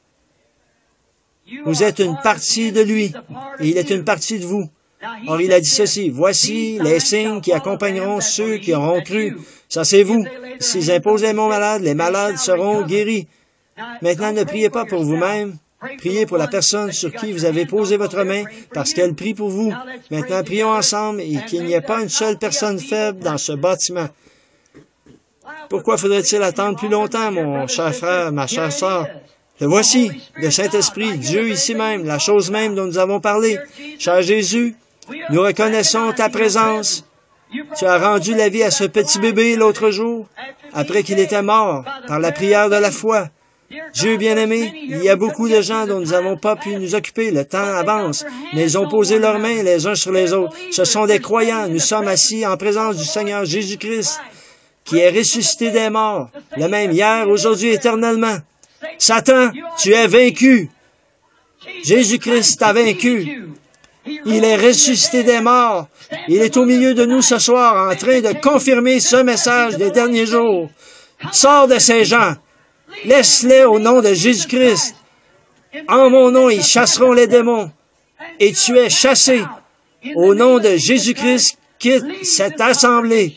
Vous êtes une partie de lui, et il est une partie de vous. Or, il a dit ceci, « Voici les signes qui accompagneront ceux qui auront cru. » Ça, c'est vous. S'ils imposent les mots malades, les malades seront guéris. Maintenant, ne priez pas pour vous-même. Priez pour la personne sur qui vous avez posé votre main, parce qu'elle prie pour vous. Maintenant, prions ensemble et qu'il n'y ait pas une seule personne faible dans ce bâtiment. Pourquoi faudrait-il attendre plus longtemps, mon cher frère, ma chère sœur? Le voici, le Saint-Esprit, Dieu ici même, la chose même dont nous avons parlé. Cher Jésus, nous reconnaissons ta présence. Tu as rendu la vie à ce petit bébé l'autre jour, après qu'il était mort, par la prière de la foi. Dieu bien-aimé, il y a beaucoup de gens dont nous n'avons pas pu nous occuper. Le temps avance, mais ils ont posé leurs mains les uns sur les autres. Ce sont des croyants. Nous sommes assis en présence du Seigneur Jésus-Christ, qui est ressuscité des morts, le même hier, aujourd'hui, éternellement. Satan, tu es vaincu. Jésus-Christ t'a vaincu. Il est ressuscité des morts. Il est au milieu de nous ce soir en train de confirmer ce message des derniers jours. Sors de ces gens. Laisse-les au nom de Jésus-Christ. En mon nom, ils chasseront les démons. Et tu es chassé. Au nom de Jésus-Christ, quitte cette assemblée.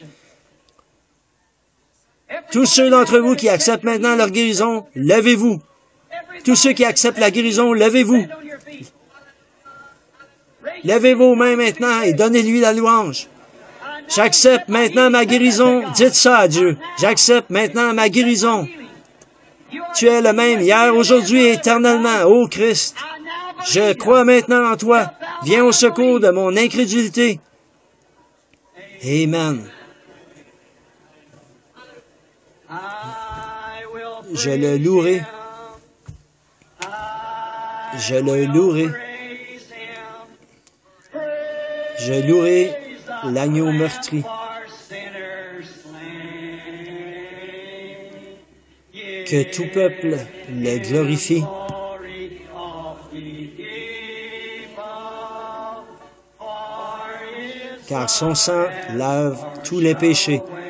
Tous ceux d'entre vous qui acceptent maintenant leur guérison, levez-vous. Tous ceux qui acceptent la guérison, levez-vous. Levez vos mains maintenant et donnez-lui la louange. J'accepte maintenant ma guérison. Dites ça à Dieu. J'accepte maintenant ma guérison. Tu es le même hier, aujourd'hui et éternellement, ô Christ. Je crois maintenant en toi. Viens au secours de mon incrédulité. Amen. Je le louerai. Je le louerai. Je louerai l'agneau meurtri. Que tout peuple le glorifie. Car son sang lave tous les péchés.